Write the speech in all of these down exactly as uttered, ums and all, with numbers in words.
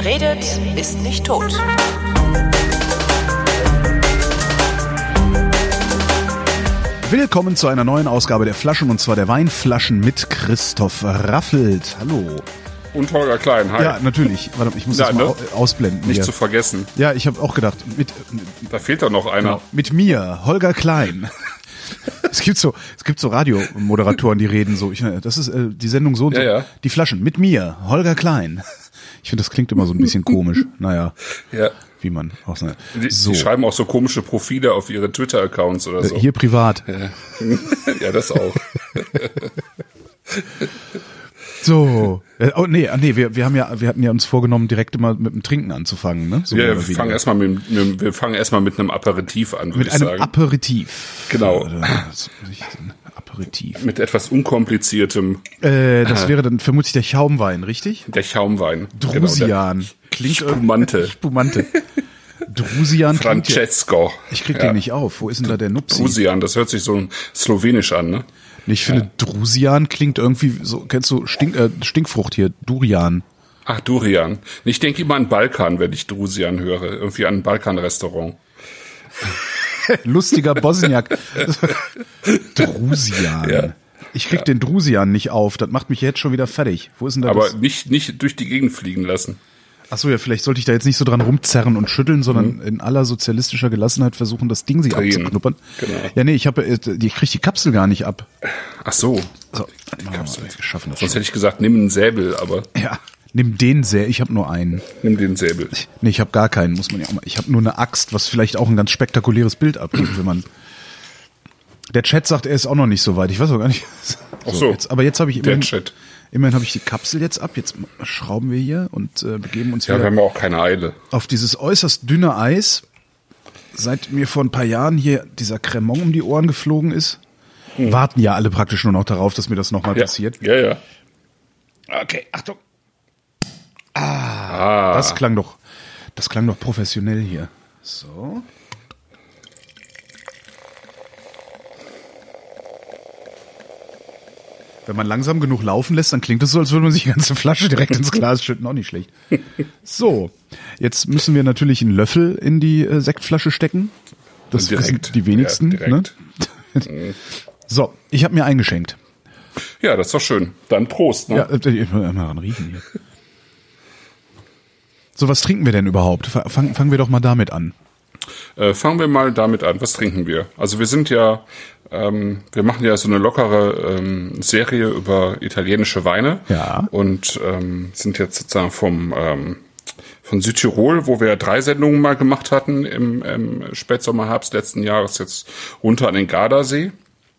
Wer redet, ist nicht tot. Willkommen zu einer neuen Ausgabe der Flaschen, und zwar der Weinflaschen mit Christoph Raffelt. Hallo. Und Holger Klein, hi. Ja, natürlich. Warte, ich muss ja, das mal ne? ausblenden. Nicht hier. zu vergessen. Ja, ich habe auch gedacht, mit, da fehlt doch noch einer. Genau, mit mir, Holger Klein. Es gibt so, es gibt so Radiomoderatoren, die reden so. Ich, das ist äh, die Sendung so und so. Ja, ja. Die Flaschen mit mir, Holger Klein. Ich finde, das klingt immer so ein bisschen komisch. Naja. Ja. Wie man auch so. Die, die schreiben auch so komische Profile auf ihre Twitter-Accounts oder so. Hier privat. Ja, ja, das auch. So. Oh nee, nee, wir wir haben ja wir hatten ja uns vorgenommen, direkt immer mit dem Trinken anzufangen, ne? So ja, wir fangen erstmal mit, mit wir fangen erstmal mit einem Aperitif an, würde mit ich einem sagen. Aperitif. Genau. Aperitif. Mit etwas unkompliziertem. Äh, das wäre dann vermutlich der Schaumwein, richtig? Der Schaumwein. Drusian. Genau, klingt Spumante. Spumante. Drusian. Francesco. Ich krieg ja. den nicht auf. Wo ist denn da der Nupsi? Drusian, das hört sich so slowenisch an, ne? Ich finde, ja. Drusian klingt irgendwie so, kennst du Stink, äh, Stinkfrucht hier, Durian. Ach, Durian. Ich denke immer an Balkan, wenn ich Drusian höre. Irgendwie an ein Balkan-Restaurant. Lustiger Bosniak. Drusian. Ja. Ich krieg ja. den Drusian nicht auf. Das macht mich jetzt schon wieder fertig. Wo ist denn da Aber das? nicht, nicht durch die Gegend fliegen lassen. Ach so, ja, vielleicht sollte ich da jetzt nicht so dran rumzerren und schütteln, sondern mhm. in aller sozialistischer Gelassenheit versuchen, das Ding sich Drehen. abzuknuppern. Genau. Ja, nee, ich habe, ich krieg die Kapsel gar nicht ab. Ach so. So, die Kapsel. Wir schaffen das Sonst schon. hätte ich gesagt, nimm einen Säbel, aber. Ja, nimm den Säbel. Ich habe nur einen. Nimm den Säbel. Ich, nee, ich habe gar keinen, muss man ja auch mal. Ich habe nur eine Axt, was vielleicht auch ein ganz spektakuläres Bild abgibt, wenn man. Der Chat sagt, er ist auch noch nicht so weit. Ich weiß auch gar nicht. So, Ach so. Jetzt, aber jetzt habe ich immerhin, der Chat. immerhin habe ich die Kapsel jetzt ab. Jetzt schrauben wir hier und äh, begeben uns ja, wieder wir haben ja auch keine Eile. auf dieses äußerst dünne Eis. Seit mir vor ein paar Jahren hier dieser Cremant um die Ohren geflogen ist, hm. warten ja alle praktisch nur noch darauf, dass mir das nochmal ja. passiert. Ja, ja. Okay, Achtung. Ah, ah, das klang doch, das klang doch professionell hier. So. Wenn man langsam genug laufen lässt, dann klingt es so, als würde man sich die ganze Flasche direkt ins Glas schütten. Auch nicht schlecht. So, jetzt müssen wir natürlich einen Löffel in die äh, Sektflasche stecken. Das direkt. wissen die wenigsten. Ja, ne? So, ich habe mir eingeschenkt. Ja, das ist doch schön. Dann Prost. Ne? Ja, ich muss mal ran riechen hier. So, was trinken wir denn überhaupt? Fangen, fangen wir doch mal damit an. Äh, fangen wir mal damit an. Was trinken wir? Also wir sind ja, ähm, wir machen ja so eine lockere ähm, Serie über italienische Weine. Ja. Und ähm, sind jetzt sozusagen vom ähm, von Südtirol, wo wir drei Sendungen mal gemacht hatten im, im Spätsommer, Herbst letzten Jahres, jetzt runter an den Gardasee.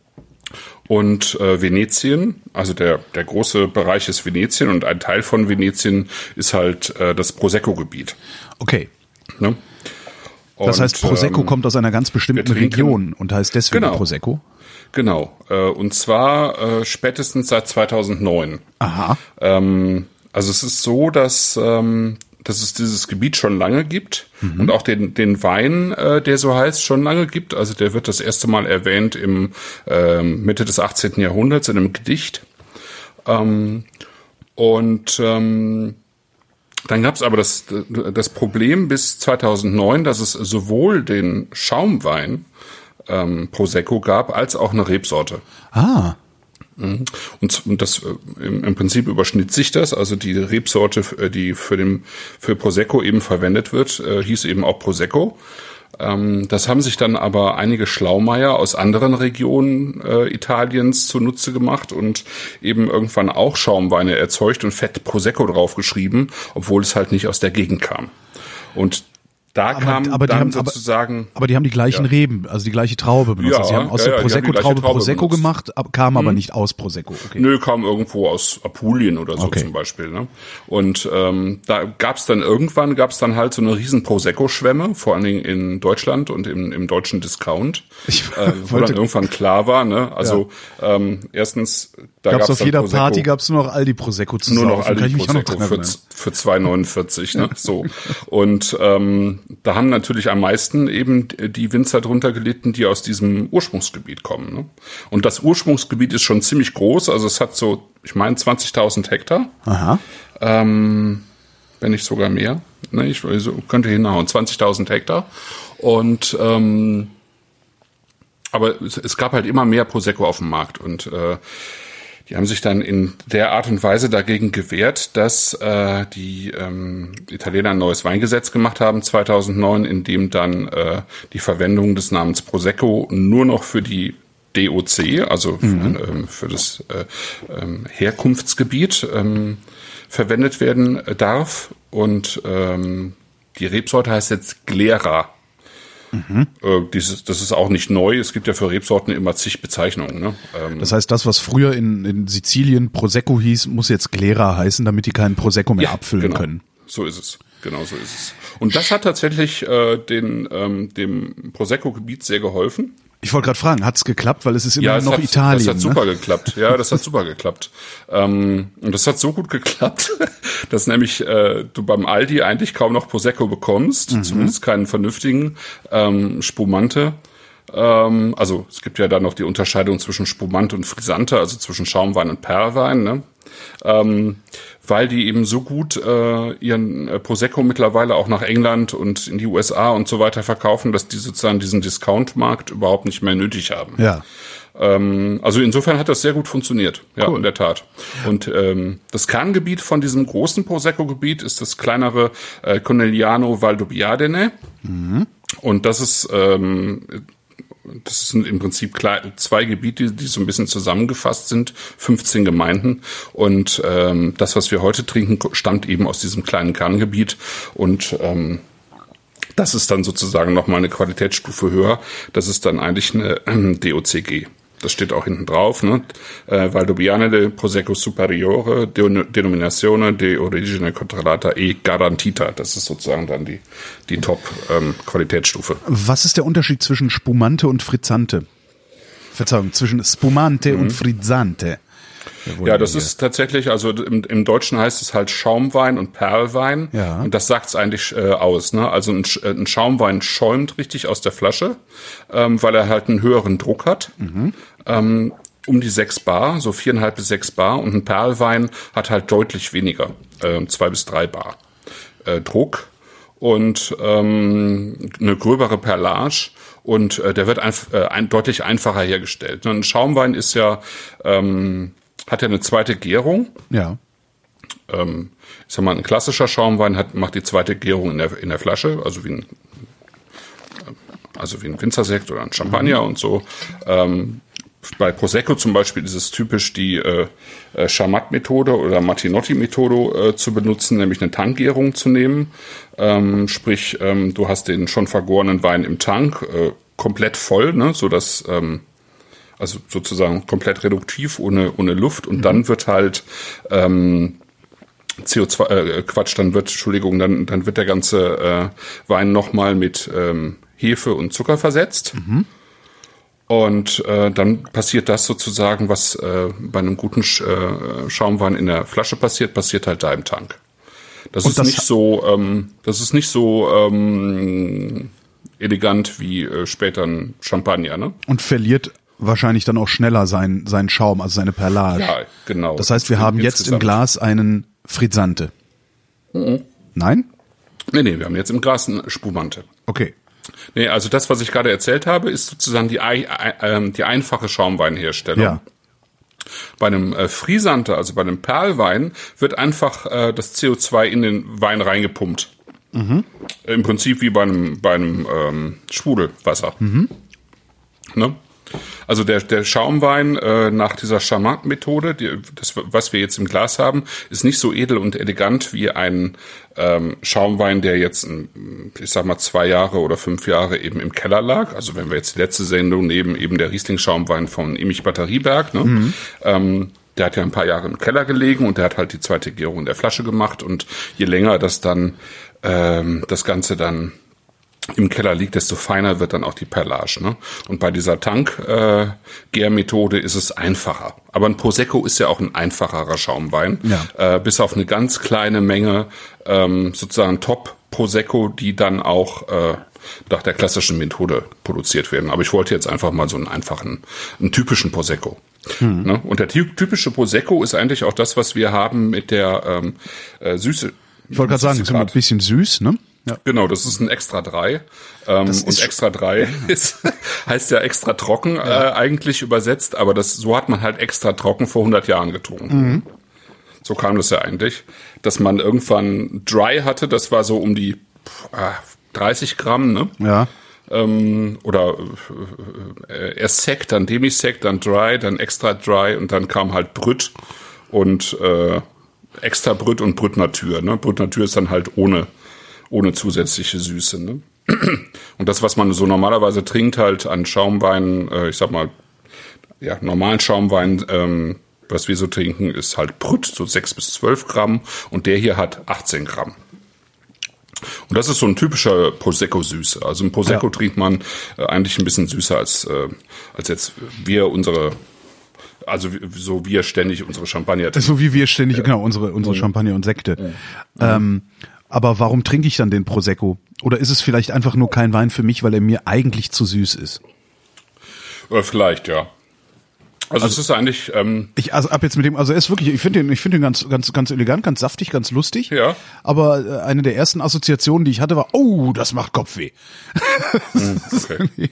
Und äh, Venetien, also der der große Bereich ist Venetien, und ein Teil von Venetien ist halt äh, das Prosecco-Gebiet. Okay. Ne? Und, das heißt, Prosecco ähm, kommt aus einer ganz bestimmten Region und heißt deswegen genau, Prosecco? Genau. Äh, und zwar äh, spätestens seit zweitausendneun. Aha. Ähm, also es ist so, dass, ähm, dass es dieses Gebiet schon lange gibt, mhm. und auch den, den Wein, äh, der so heißt, schon lange gibt. Also der wird das erste Mal erwähnt im äh, Mitte des achtzehnten Jahrhunderts in einem Gedicht. Ähm, und ähm, Dann gab es aber das, das Problem bis zweitausendneun, dass es sowohl den Schaumwein ähm, Prosecco gab, als auch eine Rebsorte. Ah. Und, und das im, im Prinzip überschnitt sich das. Also die Rebsorte, die für den für Prosecco eben verwendet wird, äh, hieß eben auch Prosecco. Ähm, das haben sich dann aber einige Schlaumeier aus anderen Regionen äh, Italiens zunutze gemacht und eben irgendwann auch Schaumweine erzeugt und fett Prosecco draufgeschrieben, obwohl es halt nicht aus der Gegend kam. Und da aber, kam aber dann haben, sozusagen... Aber, aber die haben die gleichen ja. Reben, also die gleiche Traube benutzt. Ja, also sie haben aus ja, der ja, Prosecco-Traube Traube Prosecco benutzt. gemacht, ab, kam aber hm. nicht aus Prosecco. Okay. Nö, kam irgendwo aus Apulien oder so okay. zum Beispiel. Ne? Und ähm, da gab's dann irgendwann, gab's dann halt so eine riesen Prosecco-Schwemme, vor allen Dingen in Deutschland und im, im deutschen Discount, ich äh, wo dann irgendwann klar war, ne? Also ja. ähm, erstens... Da gab's gab's auf jeder Prosecco, Party gab's nur noch Aldi Prosecco zu Nur noch saufen. Aldi Prosecco für, für zwei neunundvierzig, ne? So. Und ähm, da haben natürlich am meisten eben die Winzer drunter gelitten, die aus diesem Ursprungsgebiet kommen. Ne? Und das Ursprungsgebiet ist schon ziemlich groß, also es hat so, ich meine, zwanzigtausend Hektar. Aha. Ähm, wenn nicht sogar mehr. Ne, ich also, könnte hinhauen, zwanzigtausend Hektar. Und ähm, aber es, es gab halt immer mehr Prosecco auf dem Markt und äh, die haben sich dann in der Art und Weise dagegen gewehrt, dass äh, die ähm, Italiener ein neues Weingesetz gemacht haben zweitausendneun, in dem dann äh, die Verwendung des Namens Prosecco nur noch für die D O C, also mhm. für, ähm, für das äh, ähm, Herkunftsgebiet ähm, verwendet werden darf. Und ähm, die Rebsorte heißt jetzt Glera. Mhm. Äh, dieses, das ist auch nicht neu. Es gibt ja für Rebsorten immer zig Bezeichnungen. Ne? Ähm, das heißt, das, was früher in, in Sizilien Prosecco hieß, muss jetzt Glera heißen, damit die keinen Prosecco mehr ja, abfüllen genau. können. So ist es. Genau so ist es. Und das hat tatsächlich äh, den, ähm, dem Prosecco-Gebiet sehr geholfen. Ich wollte gerade fragen, hat's geklappt, weil es ist immer ja, noch hat, Italien. Das hat super ne? geklappt. Ja, das hat super geklappt. Ähm, und das hat so gut geklappt, dass nämlich äh, du beim Aldi eigentlich kaum noch Prosecco bekommst, mhm. zumindest keinen vernünftigen ähm, Spumante. Ähm, also es gibt ja da noch die Unterscheidung zwischen Spumante und Frisante, also zwischen Schaumwein und Perlwein, ne? Ähm, weil die eben so gut äh, ihren äh, Prosecco mittlerweile auch nach England und in die U S A und so weiter verkaufen, dass die sozusagen diesen Discount-Markt überhaupt nicht mehr nötig haben. Ja. Ähm, also insofern hat das sehr gut funktioniert, ja, cool. In der Tat. Und ähm, das Kerngebiet von diesem großen Prosecco-Gebiet ist das kleinere äh, Conegliano Valdobbiadene. Mhm. Und das ist ähm, Das sind im Prinzip zwei Gebiete, die so ein bisschen zusammengefasst sind, fünfzehn Gemeinden. Und ähm, das, was wir heute trinken, stammt eben aus diesem kleinen Kerngebiet. Und ähm, das ist dann sozusagen nochmal eine Qualitätsstufe höher. Das ist dann eigentlich eine ähm, D O C G. Das steht auch hinten drauf, ne? Äh, Valdobbiadene de Prosecco Superiore, de, Denominazione de Origine Controllata e Garantita. Das ist sozusagen dann die, die Top-Qualitätsstufe. Ähm, Was ist der Unterschied zwischen Spumante und Frizzante? Verzeihung, zwischen Spumante mhm. und Frizzante. Ja, das ist tatsächlich, also im, im Deutschen heißt es halt Schaumwein und Perlwein. Ja. Und das sagt's eigentlich äh, aus, ne? Also ein, ein Schaumwein schäumt richtig aus der Flasche, ähm, weil er halt einen höheren Druck hat. Mhm. Ähm, um die sechs Bar, so viereinhalb bis sechs Bar. Und ein Perlwein hat halt deutlich weniger, äh, zwei bis drei Bar äh, Druck und ähm, eine gröbere Perlage. Und äh, der wird einf- äh, ein, deutlich einfacher hergestellt. Ein Schaumwein ist ja ähm, hat ja eine zweite Gärung. Ja. Ähm, ich sag mal, ein klassischer Schaumwein hat, macht die zweite Gärung in der, in der Flasche, also wie ein, also wie ein Winzersekt oder ein Champagner mhm. und so. Ähm, bei Prosecco zum Beispiel ist es typisch, die äh, äh, Chamat-Methode oder Martinotti-Methode äh, zu benutzen, nämlich eine Tankgärung zu nehmen. Ähm, sprich, ähm, du hast den schon vergorenen Wein im Tank äh, komplett voll, ne, so dass ähm, also sozusagen komplett reduktiv, ohne ohne Luft. Und mhm. dann wird halt ähm, C O zwei, äh, Quatsch, dann wird, Entschuldigung, dann dann wird der ganze äh, Wein nochmal mit ähm, Hefe und Zucker versetzt. Mhm. Und äh, dann passiert das sozusagen, was äh, bei einem guten Sch- äh, Schaumwein in der Flasche passiert, passiert halt da im Tank. Das und ist das nicht so, ähm, das ist nicht so ähm, elegant wie äh, später ein Champagner, ne? Und verliert wahrscheinlich dann auch schneller sein, sein Schaum, also seine Perlage. Ja, genau. Das heißt, wir haben jetzt im Glas einen Frizzante. Mhm. Nein? Nee, nee, wir haben jetzt im Glas einen Spumante. Okay. Nee, also das, was ich gerade erzählt habe, ist sozusagen die, äh, die einfache Schaumweinherstellung. Ja. Bei einem äh, Frizzante, also bei einem Perlwein, wird einfach äh, das C O zwei in den Wein reingepumpt. Mhm. Im Prinzip wie bei einem, bei einem ähm, Sprudelwasser. Mhm. Ne? Also der, der Schaumwein äh, nach dieser Chamat-Methode, die, das, was wir jetzt im Glas haben, ist nicht so edel und elegant wie ein ähm, Schaumwein, der jetzt, ich sag mal, zwei Jahre oder fünf Jahre eben im Keller lag. Also wenn wir jetzt die letzte Sendung nehmen, eben der Riesling-Schaumwein von Emich Batterieberg, ne? Mhm. Ähm, der hat ja ein paar Jahre im Keller gelegen und der hat halt die zweite Gärung in der Flasche gemacht. Und je länger das dann, ähm, das Ganze dann im Keller liegt, desto feiner wird dann auch die Perlage. Ne? Und bei dieser Tank-Gärmethode äh, ist es einfacher. Aber ein Prosecco ist ja auch ein einfacherer Schaumwein. Ja. Äh, bis auf eine ganz kleine Menge ähm, sozusagen Top-Prosecco, die dann auch äh, nach der klassischen Methode produziert werden. Aber ich wollte jetzt einfach mal so einen einfachen, einen typischen Prosecco. Hm. Ne? Und der typische Prosecco ist eigentlich auch das, was wir haben mit der ähm, äh, Süße Ich wollte gerade sagen, ist immer ein bisschen süß, ne? Ja. Genau, das ist ein Extra drei. Ähm, und Extra drei ist, heißt ja extra trocken ja. Äh, eigentlich übersetzt, aber das so hat man halt extra trocken vor hundert Jahren getrunken. Mhm. So kam das ja eigentlich, dass man irgendwann Dry hatte, das war so um die äh, dreißig Gramm, ne? Ja. Ähm, oder äh, erst Sec, dann Demi-Sec, dann Dry, dann Extra Dry und dann kam halt Brüt und äh, Extra Brüt und Brüt Natur, ne? Brüt Natur ist dann halt ohne ohne zusätzliche Süße, ne? Und das, was man so normalerweise trinkt, halt an Schaumwein, äh, ich sag mal, ja, normalen Schaumwein, ähm, was wir so trinken, ist halt Brüt, so sechs bis zwölf Gramm. Und der hier hat achtzehn Gramm. Und das ist so ein typischer Prosecco-Süße. Also ein Prosecco ja. trinkt man äh, eigentlich ein bisschen süßer als, äh, als jetzt wir unsere, also so wir ständig unsere Champagner trinken. So wie wir ständig, ja. genau, unsere, unsere Champagner und Sekte. Ja. Ähm, Aber warum trinke ich dann den Prosecco? Oder ist es vielleicht einfach nur kein Wein für mich, weil er mir eigentlich zu süß ist? Oder vielleicht, ja. Also, also es ist eigentlich. Ähm, ich also ab jetzt mit dem, also er ist wirklich, ich finde den, ich finde den ganz, ganz, ganz elegant, ganz saftig, ganz lustig. Ja. Aber äh, eine der ersten Assoziationen, die ich hatte, war, oh, das macht Kopfweh. Okay.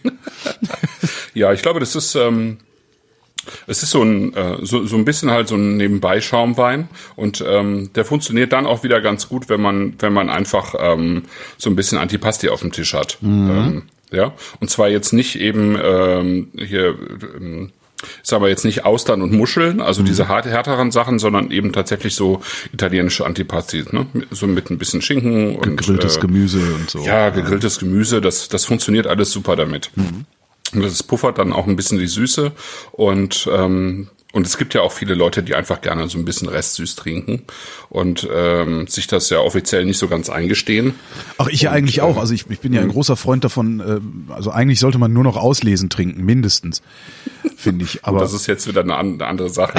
Ja, ich glaube, das ist. Ähm, Es ist so ein äh, so, so ein bisschen halt so ein Nebenbei-Schaumwein und ähm, der funktioniert dann auch wieder ganz gut, wenn man wenn man einfach ähm, so ein bisschen Antipasti auf dem Tisch hat. Mhm. Ähm, ja, und zwar jetzt nicht eben ähm, hier, ähm, sagen wir jetzt nicht Austern und Muscheln, also mhm. diese hart, härteren Sachen, sondern eben tatsächlich so italienische Antipasti, ne? So mit ein bisschen Schinken und gegrilltes äh, Gemüse und so. Ja, gegrilltes Gemüse, das das funktioniert alles super damit. Mhm. Und das puffert dann auch ein bisschen die Süße und ähm, und es gibt ja auch viele Leute, die einfach gerne so ein bisschen restsüß trinken und ähm, sich das ja offiziell nicht so ganz eingestehen. Ach, ich ja und, eigentlich auch. Also ich, ich bin ja ein großer Freund davon, äh, also eigentlich sollte man nur noch auslesen trinken, mindestens, finde ich. Aber das ist jetzt wieder eine, eine andere Sache.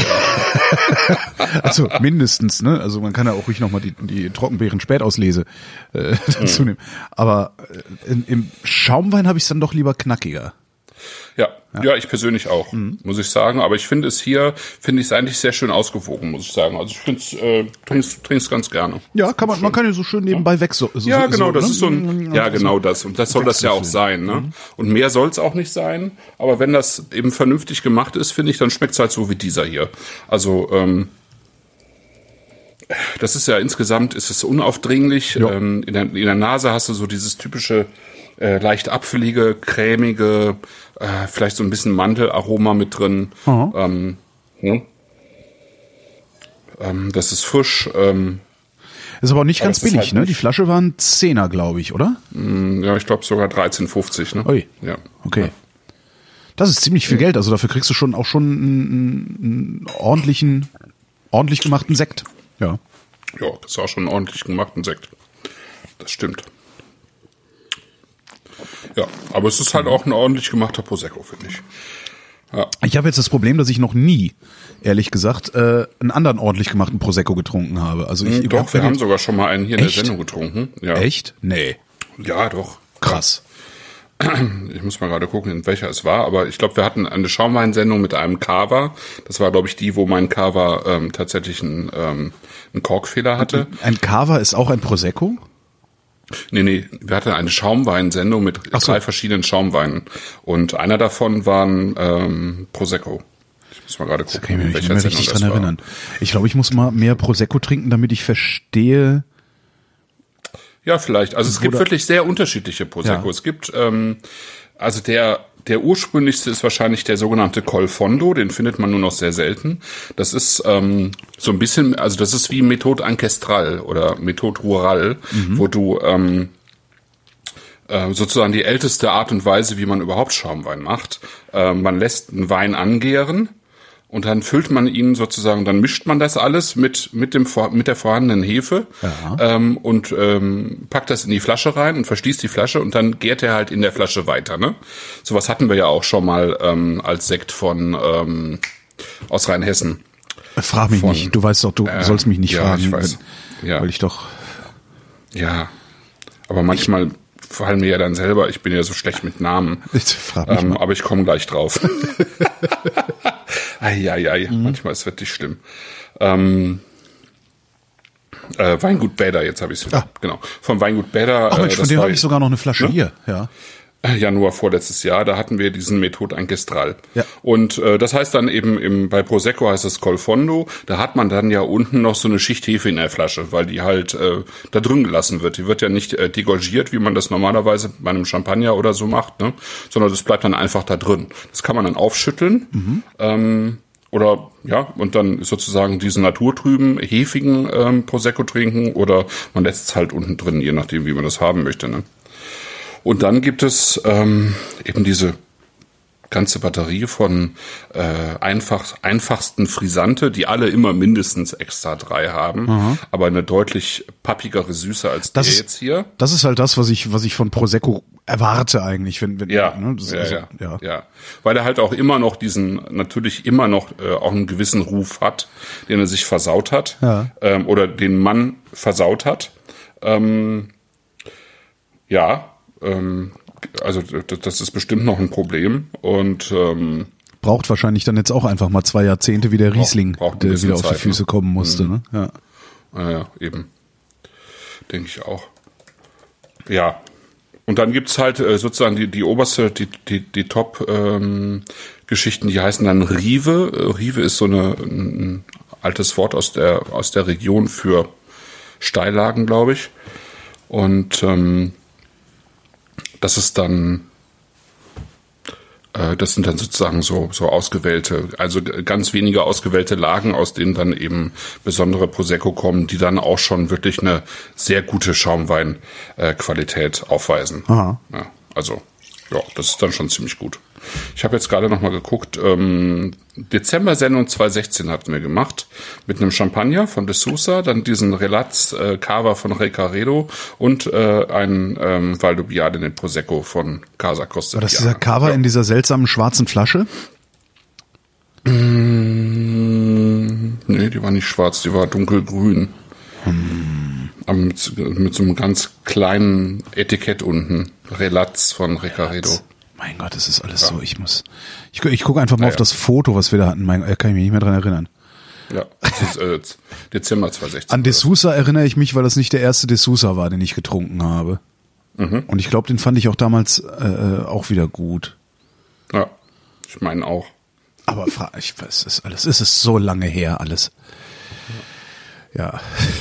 Also mindestens, ne? Also man kann ja auch ruhig nochmal die, die Trockenbeeren-Spätauslese äh, dazu mhm. nehmen. Aber äh, in, im Schaumwein habe ich es dann doch lieber knackiger. Ja, ja, ja, ich persönlich auch, mhm. muss ich sagen. Aber ich finde es hier, finde ich es eigentlich sehr schön ausgewogen, muss ich sagen. Also ich finde es, äh, trink's, trink's ganz gerne. Ja, kann man, man kann ja so schön nebenbei weg so. so ja, genau, so, das ne? ist so ein, ja, genau das. Und das soll das ja auch sein, ne? Mhm. Und mehr soll es auch nicht sein. Aber wenn das eben vernünftig gemacht ist, finde ich, dann schmeckt es halt so wie dieser hier. Also, ähm, das ist ja insgesamt, ist es unaufdringlich. Ähm, in der, in der Nase hast du so dieses typische, äh, leicht apfelige, cremige, äh, vielleicht so ein bisschen Mandelaroma mit drin. Ähm, hm. ähm, das ist frisch. Ähm, ist aber auch nicht ganz billig, halt ne? Nicht. Die Flasche war ein Zehner, glaube ich, oder? Ja, ich glaube sogar dreizehn fünfzig, ne? Ui. Ja. Okay. Das ist ziemlich viel Geld. Also dafür kriegst du schon auch schon einen, einen ordentlichen, ordentlich gemachten Sekt. Ja. Ja, das ist auch schon einen ordentlich gemachten Sekt. Das stimmt. Ja, aber es ist halt auch ein ordentlich gemachter Prosecco, finde ich. Ja. Ich habe jetzt das Problem, dass ich noch nie, ehrlich gesagt, äh, einen anderen ordentlich gemachten Prosecco getrunken habe. Also ich, hm, doch, wir haben sogar schon mal einen hier in der Sendung getrunken. Ja. Echt? Nee. Ja, doch. Krass. Ich muss mal gerade gucken, in welcher es war, aber ich glaube, wir hatten eine Schaumweinsendung mit einem Cava. Das war, glaube ich, die, wo mein Cava ähm, tatsächlich einen, ähm, einen Korkfehler hatte. Ein Cava ist auch ein Prosecco? Nee, nee, wir hatten eine Schaumweinsendung mit Ach so. drei verschiedenen Schaumweinen. Und einer davon war ein ähm, Prosecco. Ich muss mal gerade gucken, da kann ich mich welcher nicht mehr richtig dran erinnern. Ich glaube, ich muss mal mehr Prosecco trinken, damit ich verstehe. Ja, vielleicht. Also es gibt wirklich sehr unterschiedliche Prosecco. Ja. Es gibt, ähm, also der der ursprünglichste ist wahrscheinlich der sogenannte Col Fondo, den findet man nur noch sehr selten. Das ist ähm, so ein bisschen, also das ist wie Methode Ancestral oder Methode Rural, mhm. wo du ähm, äh, sozusagen die älteste Art und Weise, wie man überhaupt Schaumwein macht. Äh, man lässt einen Wein angären. Und dann füllt man ihn sozusagen, dann mischt man das alles mit mit dem mit der vorhandenen Hefe ja. ähm, und ähm, packt das in die Flasche rein und verschließt die Flasche und dann gärt er halt in der Flasche weiter. Ne? Sowas hatten wir ja auch schon mal ähm, als Sekt von ähm, aus Rheinhessen. Frag mich von, nicht. Du weißt doch, du äh, sollst mich nicht ja, fragen, ich weiß. Weil, ja. weil ich doch. Ja, aber manchmal fallen mir ja dann selber. Ich bin ja so schlecht mit Namen. Ich frag mich ähm, mal. Aber ich komme gleich drauf. Eieiei, mhm. Manchmal ist es wirklich schlimm. Ähm, Äh, Weingut Bäder, jetzt habe ich es wieder. Ah. Genau. Vom Weingut Bäder. Ach Mensch, äh, von dem habe ich sogar noch eine Flasche ne? hier. Ja. Januar vorletztes Jahr, da hatten wir diesen Method Ancestral. Ja. Und äh, das heißt dann eben, im, bei Prosecco heißt es Col Fondo, da hat man dann ja unten noch so eine Schicht Hefe in der Flasche, weil die halt äh, da drin gelassen wird. Die wird ja nicht äh, degorgiert, wie man das normalerweise bei einem Champagner oder so macht, ne? Sondern das bleibt dann einfach da drin. Das kann man dann aufschütteln. Mhm. Ähm, Oder, ja, und dann sozusagen diesen naturtrüben, hefigen ähm, Prosecco trinken oder man lässt es halt unten drin, je nachdem, wie man das haben möchte. Ne? Und dann gibt es ähm, eben diese ganze Batterie von äh, einfach, einfachsten Frisante, die alle immer mindestens extra drei haben, mhm. aber eine deutlich pappigere Süße als das der ist, jetzt hier. Das ist halt das, was ich, was ich von Prosecco erwarte eigentlich, wenn, wenn ja, ne, das ja, also, ja, ja, ja, weil er halt auch immer noch diesen, natürlich immer noch äh, auch einen gewissen Ruf hat, den er sich versaut hat, ja. ähm, oder den Mann versaut hat. Ähm, ja, ähm, also das ist bestimmt noch ein Problem und ähm, braucht wahrscheinlich dann jetzt auch einfach mal zwei Jahrzehnte wie der Riesling, braucht, braucht der wieder Zeit, auf die Füße ne? kommen musste. Mhm. Ne? Ja. Ja, ja, eben. Denke ich auch. Ja. Und dann gibt's halt äh, sozusagen die, die oberste, die, die, die Top-Geschichten, ähm, die heißen dann Rive. Äh, Rive ist so eine, ein altes Wort aus der, aus der Region für Steillagen, glaube ich. Und ähm, das ist dann, äh, das sind dann sozusagen so, so ausgewählte, also ganz wenige ausgewählte Lagen, aus denen dann eben besondere Prosecco kommen, die dann auch schon wirklich eine sehr gute Schaumweinqualität äh, aufweisen. Aha. Ja, also, ja, das ist dann schon ziemlich gut. Ich habe jetzt gerade noch mal geguckt, ähm, Dezember-Sendung zwanzig sechzehn hatten wir gemacht, mit einem Champagner von De Sousa, dann diesen Relaz äh, Cava von Recaredo und äh, ein ähm, Valdobbiadene den Prosecco von Casa Costa. War das dieser Cava ja. in dieser seltsamen schwarzen Flasche? Mm, nee, die war nicht schwarz, die war dunkelgrün. Hm. Aber mit, mit so einem ganz kleinen Etikett unten. Relaz von Recaredo. Relaz. Mein Gott, das ist alles ja. so. Ich muss, ich, ich gucke einfach mal ja, auf ja. das Foto, was wir da hatten. Mein, da kann ich mich nicht mehr dran erinnern. Ja, das ist äh, Dezember zwanzig sechzehn. An De Sousa erinnere ich mich, weil das nicht der erste De Sousa war, den ich getrunken habe. Mhm. Und ich glaube, den fand ich auch damals äh, auch wieder gut. Ja, ich meine auch. Aber ich weiß, es ist alles, es ist so lange her, alles. Ja.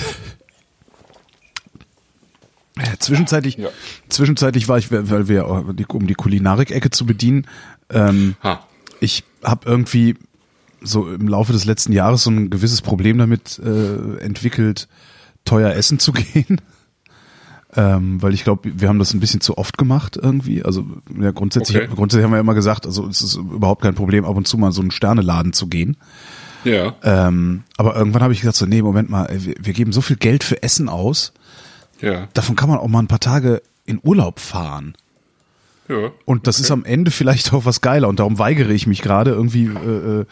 Ja, zwischenzeitlich, ja. zwischenzeitlich war ich, weil wir, um die Kulinarik-Ecke zu bedienen, ähm, ich habe irgendwie so im Laufe des letzten Jahres so ein gewisses Problem damit äh, entwickelt, teuer essen zu gehen. Ähm, weil ich glaube, wir haben das ein bisschen zu oft gemacht irgendwie. Also ja, grundsätzlich, okay. grundsätzlich haben wir immer gesagt, also es ist überhaupt kein Problem, ab und zu mal in so einen Sterneladen zu gehen. Ja. Ähm, aber irgendwann habe ich gesagt so, nee, Moment mal, wir, wir geben so viel Geld für Essen aus. Ja. Davon kann man auch mal ein paar Tage in Urlaub fahren. Ja. Und das okay. ist am Ende vielleicht auch was geiler. Und darum weigere ich mich gerade irgendwie äh,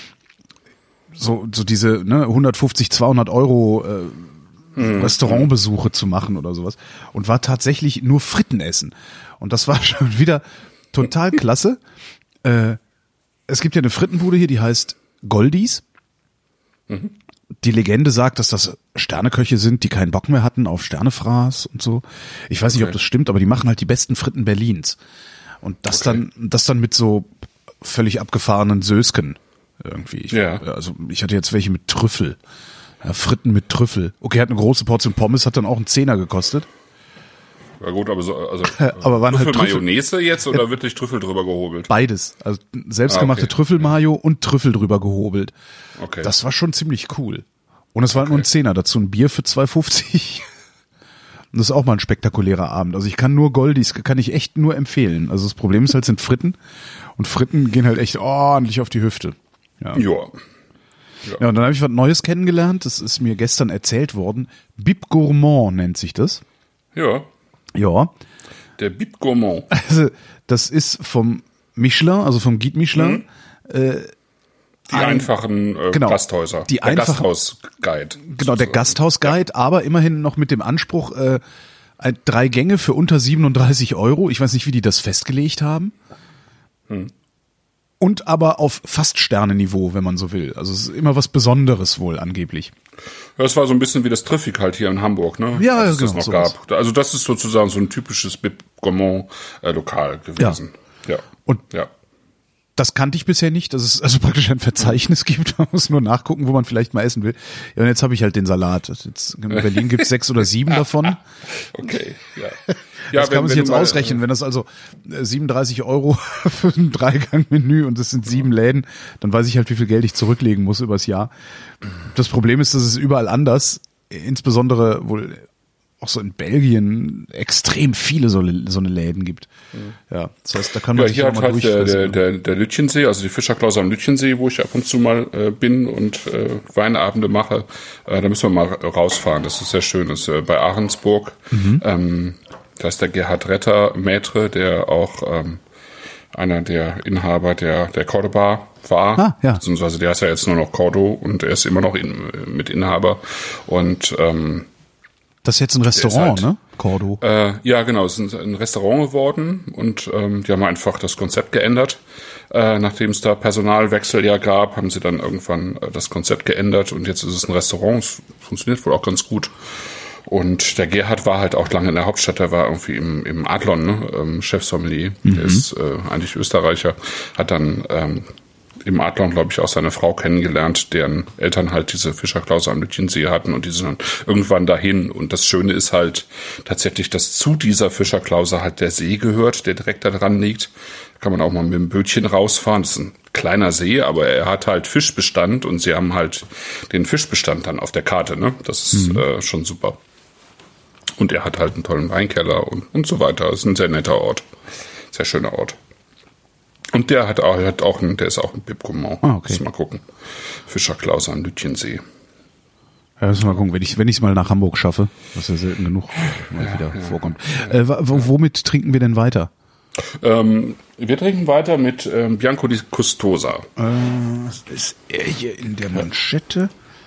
so so diese ne, hundertfünfzig, zweihundert Euro äh, mhm. Restaurantbesuche zu machen oder sowas. Und war tatsächlich nur Fritten essen. Und das war schon wieder total klasse. äh, es gibt ja eine Frittenbude hier, die heißt Goldies. Mhm. Die Legende sagt, dass das Sterneköche sind, die keinen Bock mehr hatten auf Sternefraß und so. Ich weiß nicht, okay. ob das stimmt, aber die machen halt die besten Fritten Berlins. Und das okay. dann, das dann mit so völlig abgefahrenen Sösken irgendwie. Ich, ja. Also ich hatte jetzt welche mit Trüffel. Ja, Fritten mit Trüffel. Okay, hat eine große Portion Pommes, hat dann auch einen Zehner gekostet. Ja gut, aber so, also aber waren Trüffel halt Trüffel Mayonnaise jetzt oder ja, wirklich Trüffel drüber gehobelt? Beides. Also selbstgemachte ah, okay. Trüffelmayo und Trüffel drüber gehobelt. Okay. Das war schon ziemlich cool. Und es war okay. nur ein Zehner, dazu ein Bier für zwei fünfzig. Und das ist auch mal ein spektakulärer Abend. Also ich kann nur Goldies, kann ich echt nur empfehlen. Also das Problem ist halt, sind Fritten. Und Fritten gehen halt echt ordentlich auf die Hüfte. Ja. Ja. Ja, ja und dann habe ich was Neues kennengelernt. Das ist mir gestern erzählt worden. Bib Gourmand nennt sich das. Ja. Ja. Der Bib Gourmand. Also, das ist vom Michelin, also vom Guide Michelin. Mhm. Äh, die ein, einfachen äh, genau, Gasthäuser. Die der einfachen, Gasthausguide. Genau, der Gasthausguide, ja. aber immerhin noch mit dem Anspruch, äh, ein, drei Gänge für unter siebenunddreißig Euro. Ich weiß nicht, wie die das festgelegt haben. Hm. Und aber auf fast Sterneniveau, wenn man so will. Also es ist immer was Besonderes wohl angeblich. Das war so ein bisschen wie das Triffic halt hier in Hamburg, ne? Ja, Als es genau, das noch sowas. gab. Also das ist sozusagen so ein typisches Bib Gourmand äh, Lokal gewesen. Ja. Und ja. das kannte ich bisher nicht, dass es also praktisch ein Verzeichnis gibt. Man muss nur nachgucken, wo man vielleicht mal essen will. Ja, und jetzt habe ich halt den Salat. Jetzt, in Berlin gibt es sechs oder sieben davon. Okay, ja. Ja, Das wenn, kann man sich wenn jetzt du mal, ausrechnen, wenn das also äh, siebenunddreißig Euro für ein Dreigang-Menü und das sind sieben Läden, dann weiß ich halt, wie viel Geld ich zurücklegen muss übers Jahr. Das Problem ist, dass es überall anders, insbesondere wohl auch so in Belgien, extrem viele so, so eine Läden gibt. Ja, das heißt, da kann man Ja, sich hier auch hat mal halt der, der, durchfressen. der, der Lütchensee, also die Fischerklause am Lütchensee, wo ich ab und zu mal äh, bin und äh, Weinabende mache. Äh, da müssen wir mal rausfahren. Das ist sehr schön. Das ist äh, bei Ahrensburg. Mhm. Ähm, da ist der Gerhard Retter, Maître, der auch ähm, einer der Inhaber der, der Cordoba war. Ah, ja. Beziehungsweise der ist ja jetzt nur noch Cordo und er ist immer noch in, mit Inhaber. Und ähm, Das ist jetzt ein Restaurant, halt- ne? Cordo. Äh, ja, genau, es ist ein Restaurant geworden und ähm, die haben einfach das Konzept geändert. Äh, nachdem es da Personalwechsel ja gab, haben sie dann irgendwann äh, das Konzept geändert und jetzt ist es ein Restaurant. Es funktioniert wohl auch ganz gut. Und der Gerhard war halt auch lange in der Hauptstadt, der war irgendwie im, im Adlon, ne? ähm, Chefsommelier, mhm. der ist äh, eigentlich Österreicher, hat dann ähm, im Adlon, glaube ich, auch seine Frau kennengelernt, deren Eltern halt diese Fischerklause am Lütchensee hatten und die sind dann irgendwann dahin. Und das Schöne ist halt tatsächlich, dass zu dieser Fischerklause halt der See gehört, der direkt da dran liegt. Da kann man auch mal mit dem Bötchen rausfahren. Das ist ein kleiner See, aber er hat halt Fischbestand und sie haben halt den Fischbestand dann auf der Karte, ne? Das ist mhm. äh, schon super. Und er hat halt einen tollen Weinkeller und, und so weiter. Das ist ein sehr netter Ort. Sehr schöner Ort. Und der hat auch, hat auch einen, der ist auch ein Bib Gourmand. Ah, okay. Mal gucken. Fischerklause am Lütchensee. Ja, müssen wir mal gucken, wenn ich wenn ich es mal nach Hamburg schaffe, was ja selten genug mal Ja, wieder ja, vorkommt. Äh, w- womit trinken wir denn weiter? Ähm, wir trinken weiter mit ähm, Bianco di Custosa. Äh, was ist er hier in der Manschette?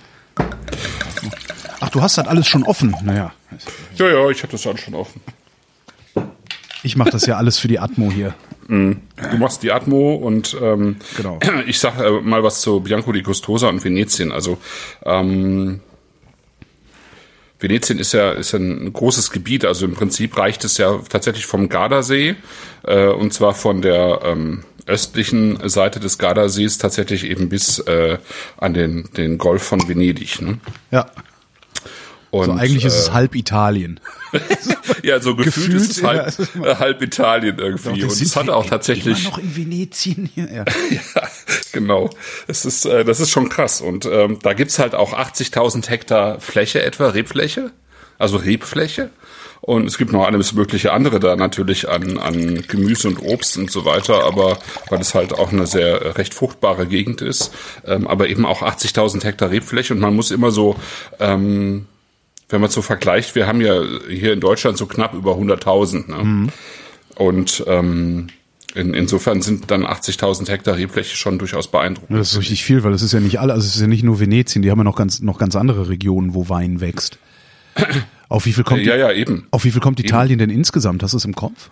Ach, du hast das alles schon offen. Naja, Ja, ja, ich hatte das alles schon offen. ich mache das ja alles für die Atmo hier. Du machst die Atmo und ähm, Genau. ich sag äh, mal was zu Bianco di Custosa und Venetien. Also ähm, Venetien ist ja ist ja ein großes Gebiet. Also im Prinzip reicht es ja tatsächlich vom Gardasee äh, und zwar von der ähm, östlichen Seite des Gardasees tatsächlich eben bis äh, an den den Golf von Venedig. Ne? Ja. Und, So, eigentlich ist es äh, halb Italien. ja, so gefühlt, Gefühlt, ist es halb, ja. äh, halb Italien irgendwie. Doch, Und sind es hat wir auch tatsächlich immer noch in Venetien hier. Ja. Ja, genau. Das ist, äh, das ist schon krass. Und ähm, da gibt's halt auch achtzigtausend Hektar Fläche etwa, Rebfläche, also Rebfläche. Und es gibt noch alles mögliche andere da natürlich an, an Gemüse und Obst und so weiter, aber weil es halt auch eine sehr äh, recht fruchtbare Gegend ist, ähm, aber eben auch achtzigtausend Hektar Rebfläche. Und man muss immer so, ähm, wenn man so vergleicht, wir haben ja hier in Deutschland so knapp über hunderttausend. Ne? Mhm. Und ähm, In, insofern sind dann achtzigtausend Hektar Rebfläche schon durchaus beeindruckend. Das ist richtig viel, weil es ist ja nicht alle, also es ist ja nicht nur Venetien, die haben ja noch ganz, noch ganz andere Regionen, wo Wein wächst. Auf wie viel kommt, ja, ja, eben. Auf wie viel kommt Italien denn insgesamt? Hast du es im Kopf?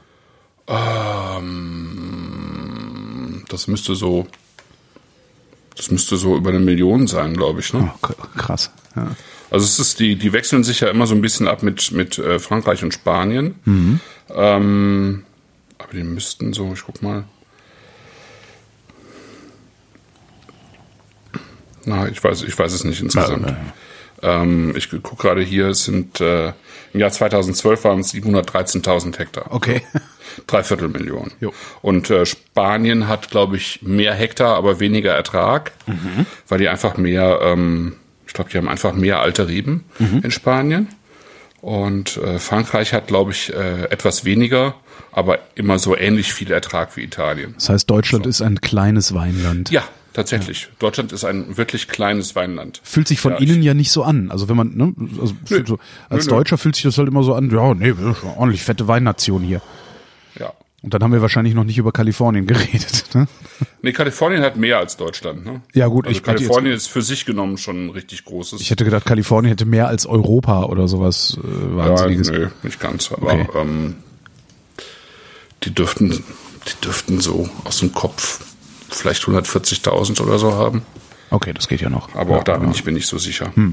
Ähm, das müsste so, das müsste so über eine Million sein, glaube ich, ne? Oh, krass. Ja. Also es ist die, die wechseln sich ja immer so ein bisschen ab mit mit äh, Frankreich und Spanien. Mhm. Ähm, aber die müssten so, ich guck mal. Na, ich weiß, ich weiß es nicht insgesamt. Ja, ja. Ähm, ich gucke gerade hier, es sind äh, im Jahr zweitausendzwölf waren es siebenhundertdreizehntausend Hektar. Okay. Dreiviertel Millionen. Jo. Und äh, Spanien hat, glaube ich, mehr Hektar, aber weniger Ertrag, mhm. weil die einfach mehr, ähm, ich glaube, die haben einfach mehr alte Reben mhm. in Spanien. Und äh, Frankreich hat, glaube ich, äh, etwas weniger, aber immer so ähnlich viel Ertrag wie Italien. Das heißt, Deutschland so. ist ein kleines Weinland. Ja, tatsächlich. Ja. Deutschland ist ein wirklich kleines Weinland. Fühlt sich von ja, Ihnen ja nicht so an. Also wenn man, ne, also so, als nö, Deutscher nö. fühlt sich das halt immer so an, ja, nee, ordentlich fette Weinnation hier. Ja. Und dann haben wir wahrscheinlich noch nicht über Kalifornien geredet, ne? Nee, Kalifornien hat mehr als Deutschland, ne? Ja, gut, also ich Kalifornien jetzt, ist für sich genommen schon ein richtig großes. Ich hätte gedacht, Kalifornien hätte mehr als Europa oder sowas äh, Wahnsinniges. Ja, nö, nicht ganz, aber okay. ähm, die dürften, die dürften so aus dem Kopf vielleicht hundertvierzigtausend oder so haben. Okay, das geht ja noch. Aber ja, auch da bin ja. ich mir nicht so sicher. Hm.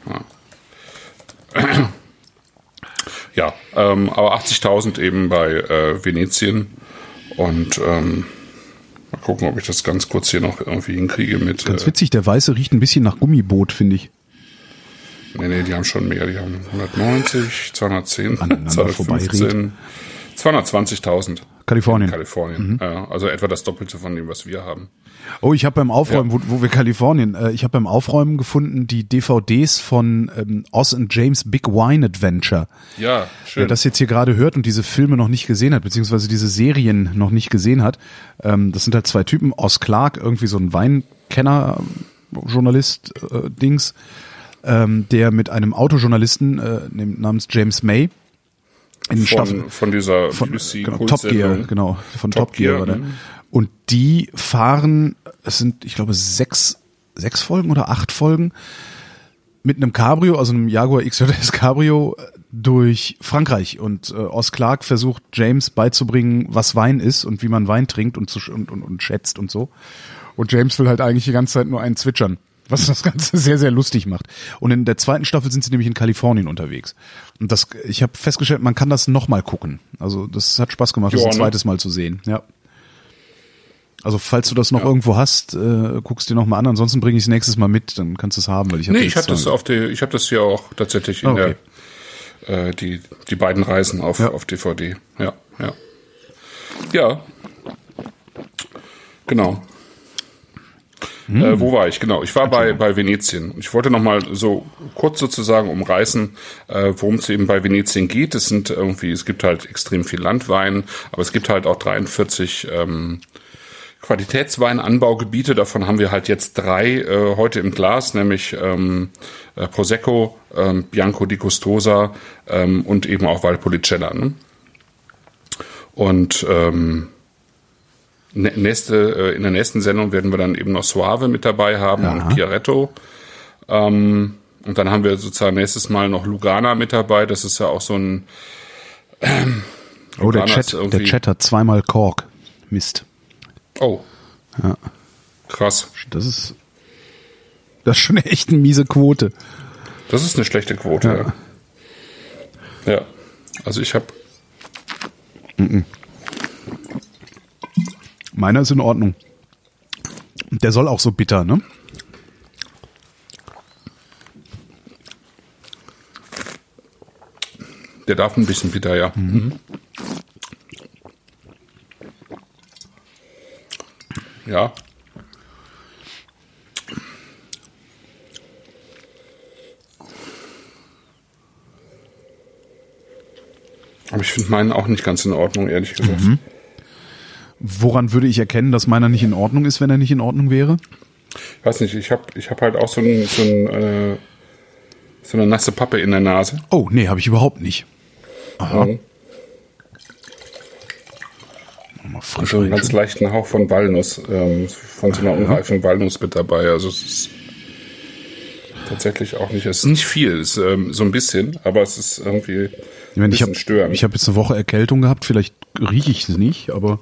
Ja, ja ähm, aber achtzigtausend eben bei äh, Venetien. Und ähm, mal gucken, ob ich das ganz kurz hier noch irgendwie hinkriege mit. Ganz witzig, der Weiße riecht ein bisschen nach Gummiboot, finde ich. Nee, nee, die haben schon mehr. Die haben hundertneunzig, zweihundertzehn, Aneinander zweihundertfünfzehn, zweihundertzwanzigtausend. Kalifornien. Kalifornien, mhm. Ja, also etwa das Doppelte von dem, was wir haben. Oh, ich habe beim Aufräumen, Ja. wo, wo wir Kalifornien, äh, ich habe beim Aufräumen gefunden die D V Ds von ähm, Oz and James Big Wine Adventure. Ja, schön. Wer das jetzt hier gerade hört und diese Filme noch nicht gesehen hat, beziehungsweise diese Serien noch nicht gesehen hat, ähm, das sind halt zwei Typen, Oz Clarke, irgendwie so ein Weinkenner, Journalist, äh, Dings, ähm, der mit einem Autojournalisten äh, namens James May in von, Staffel von dieser von P C genau, Top Gear, genau, von Top, Top Gear, Gear war der. mhm. Und die fahren, es sind, ich glaube, sechs, sechs Folgen oder acht Folgen mit einem Cabrio, also einem Jaguar X J S Cabrio durch Frankreich. Und äh, Oz Clarke versucht James beizubringen, was Wein ist und wie man Wein trinkt und, zu, und, und, und schätzt und so. Und James will halt eigentlich die ganze Zeit nur einen zwitschern, was das Ganze sehr, sehr lustig macht. Und in der zweiten Staffel sind sie nämlich in Kalifornien unterwegs. Und das, ich habe festgestellt, man kann das nochmal gucken. Also das hat Spaß gemacht, das Ja, ein ne? zweites Mal zu sehen. Ja. Also falls du das noch Ja. irgendwo hast, äh, guckst dir noch mal an. Ansonsten bringe ich es nächstes Mal mit, dann kannst du es haben, weil ich habe Nee, ich habe das auf die, ich habe das hier auch tatsächlich in Okay. der äh, die die beiden Reisen auf Ja. auf D V D. Ja, ja. Ja. Genau. Hm. Äh, wo war ich? Genau, ich war bei bei Venetien. Ich wollte noch mal so kurz sozusagen umreißen, äh, worum es eben bei Venetien geht. Es sind irgendwie, es gibt halt extrem viel Landwein, aber es gibt halt auch dreiundvierzig ähm, Qualitätsweinanbaugebiete. Davon haben wir halt jetzt drei äh, heute im Glas, nämlich ähm, äh, Prosecco, ähm, Bianco di Custosa ähm, und eben auch Valpolicella. Ne? Und ähm, Nächste, in der nächsten Sendung werden wir dann eben noch Soave mit dabei haben Ja. und Chiaretto. Ähm, und dann haben wir sozusagen nächstes Mal noch Lugana mit dabei. Das ist ja auch so ein ähm, Oh, der Lugana ist Chat, irgendwie- der Chat hat zweimal Kork. Mist. Oh. Ja. Krass. Das ist, das ist schon echt eine miese Quote. Das ist eine schlechte Quote. Ja. Ja. Also ich habe Meiner ist in Ordnung. Der soll auch so bitter, ne? Der darf ein bisschen bitter, ja. Mhm. Ja. Aber ich finde meinen auch nicht ganz in Ordnung, ehrlich gesagt. Mhm. Woran würde ich erkennen, dass meiner nicht in Ordnung ist, wenn er nicht in Ordnung wäre? Ich weiß nicht, ich habe ich hab halt auch so, ein, so, ein, äh, so eine nasse Pappe in der Nase. Oh, nee, habe ich überhaupt nicht. Aha. Mhm. Mal frisch So einen ganz rein. leichten Hauch von Walnuss, ähm, von so einer unreifen Walnuss mit dabei. Also es ist tatsächlich auch nicht, es ist nicht viel, es ist ähm, so ein bisschen, aber es ist irgendwie Ich ein meine, ich bisschen habe störend. ich hab jetzt eine Woche Erkältung gehabt, vielleicht rieche ich es nicht, aber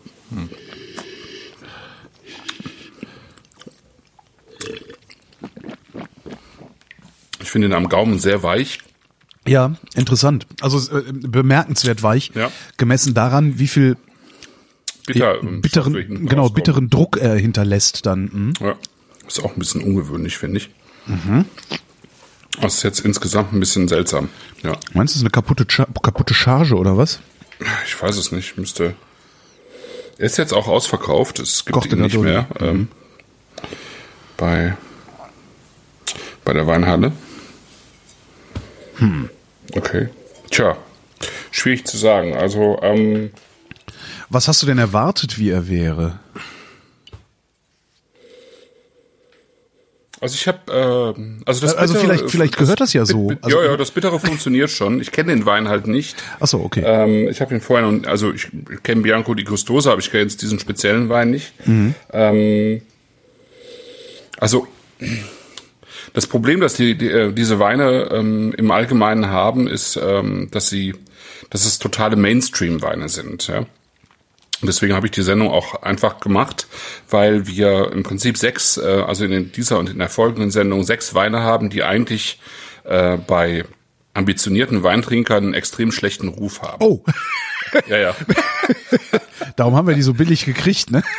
Ich finde ihn am Gaumen sehr weich. ja, interessant. Also äh, bemerkenswert weich, Ja. gemessen daran, wie viel Bitter, äh, ähm, bitteren, Stoff hinten genau, rauskommt. bitteren Druck er hinterlässt dann. Hm? Ja, ist auch ein bisschen ungewöhnlich, finde ich. Mhm. Das ist jetzt insgesamt ein bisschen seltsam. Ja, Meinst du, das ist eine kaputte, Cha- kaputte Charge oder was? ich weiß es nicht. Müsste. Er ist jetzt auch ausverkauft. Es gibt Kochte ihn nicht Gadoli. mehr ähm, bei bei der Weinhalle. Hm. Okay. Tja, schwierig zu sagen. Also ähm, Was hast du denn erwartet, wie er wäre? Also ich habe, äh, also das Also Bittere- vielleicht- vielleicht gehört das ja so. Bit- Also- ja, ja, das Bittere funktioniert schon. Ich kenne den Wein halt nicht. Ach so, okay. Ähm, ich habe ihn vorher noch, also ich kenne Bianco di Custosa, aber ich kenne jetzt diesen speziellen Wein nicht. Mhm. Ähm, also das Problem, das die, die diese Weine ähm, im Allgemeinen haben, ist, ähm, dass sie, dass es totale Mainstream-Weine sind. Ja? Und deswegen habe ich die Sendung auch einfach gemacht, weil wir im Prinzip sechs, äh, also in dieser und in der folgenden Sendung sechs Weine haben, die eigentlich äh, bei ambitionierten Weintrinkern einen extrem schlechten Ruf haben. Oh. Ja, ja. Darum haben wir die so billig gekriegt, ne?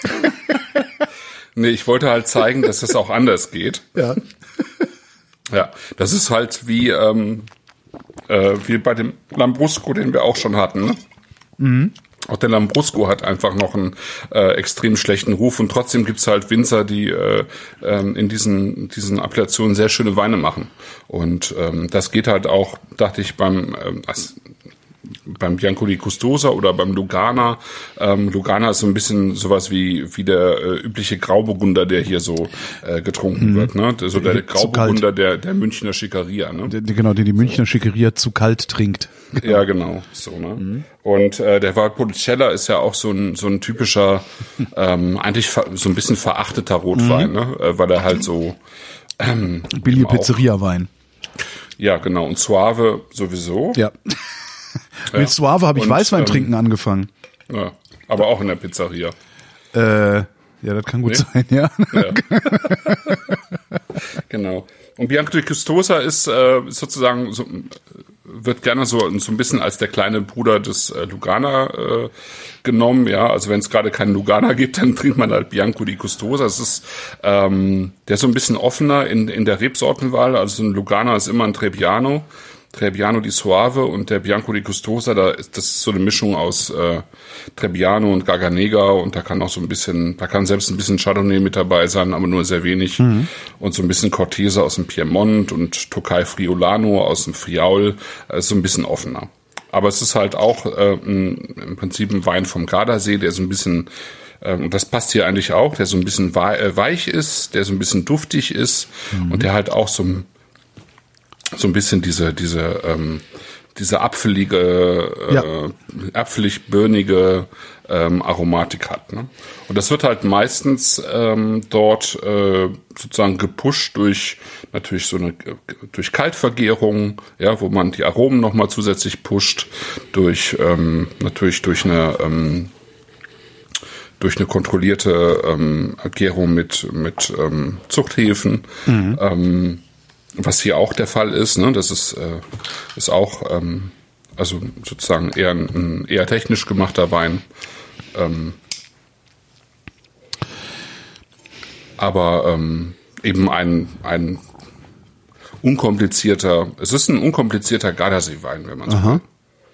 Nee, ich wollte halt zeigen, dass das auch anders geht. Ja. Ja, das ist halt wie, ähm, äh, wie bei dem Lambrusco, den wir auch schon hatten. Ne? Mhm. Auch der Lambrusco hat einfach noch einen äh, extrem schlechten Ruf und trotzdem gibt's halt Winzer, die äh, ähm, in diesen diesen Appellationen sehr schöne Weine machen. Und ähm, das geht halt auch, dachte ich, beim ähm, als, beim Bianco di Custosa oder beim Lugana. Ähm, Lugana ist so ein bisschen sowas wie wie der äh, übliche Grauburgunder, der hier so äh, getrunken mhm. wird. Ne? So der Grauburgunder der der Münchner Schickeria. Ne? Der, genau, den die Münchner Schickeria zu kalt trinkt. Ja, genau. So, ne? Mhm. Und äh, der Valpolicella ist ja auch so ein so ein typischer, ähm, eigentlich ver- so ein bisschen verachteter Rotwein, mhm. ne? Äh, weil er halt so ähm, billige Pizzeria-Wein. Ja, genau. Und Soave sowieso. Ja. Ja. Mit Soave habe ich und, Weißwein ähm, trinken angefangen. Ja, aber auch in der Pizzeria. Äh, ja, das kann gut nee? sein, ja. ja. Genau. Und Bianco di Custosa ist äh, sozusagen so, wird gerne so so ein bisschen als der kleine Bruder des äh, Lugana äh, genommen, ja. Also wenn es gerade keinen Lugana gibt, dann trinkt man halt Bianco di Custosa. Das ist ähm, der ist so ein bisschen offener in in der Rebsortenwahl. Also ein Lugana ist immer ein Trebbiano. Trebbiano di Soave und der Bianco di Custosa, da ist das ist so eine Mischung aus äh, Trebbiano und Garganega und da kann auch so ein bisschen, da kann selbst ein bisschen Chardonnay mit dabei sein, aber nur sehr wenig mhm. und so ein bisschen Cortese aus dem Piemont und Tokai Friulano aus dem Friaul, äh, ist so ein bisschen offener. Aber es ist halt auch äh, ein, im Prinzip ein Wein vom Gardasee, der so ein bisschen, äh, und das passt hier eigentlich auch, der so ein bisschen weich ist, der so ein bisschen duftig ist mhm. und der halt auch so ein so ein bisschen diese diese ähm, diese apfelige äh, ja. apfelig börnige ähm, Aromatik hat, ne? Und das wird halt meistens ähm, dort äh, sozusagen gepusht durch natürlich so eine durch Kaltvergärung, ja, wo man die Aromen noch mal zusätzlich pusht, durch ähm, natürlich durch eine ähm, durch eine kontrollierte ähm, Gärung mit mit ähm, Zuchthefen. Mhm. Ähm, Was hier auch der Fall ist, ne, das ist, äh, ist auch, ähm, also sozusagen eher ein, ein eher technisch gemachter Wein. Ähm, aber ähm, eben ein, ein unkomplizierter, es ist ein unkomplizierter Gardasee-Wein, wenn man so will.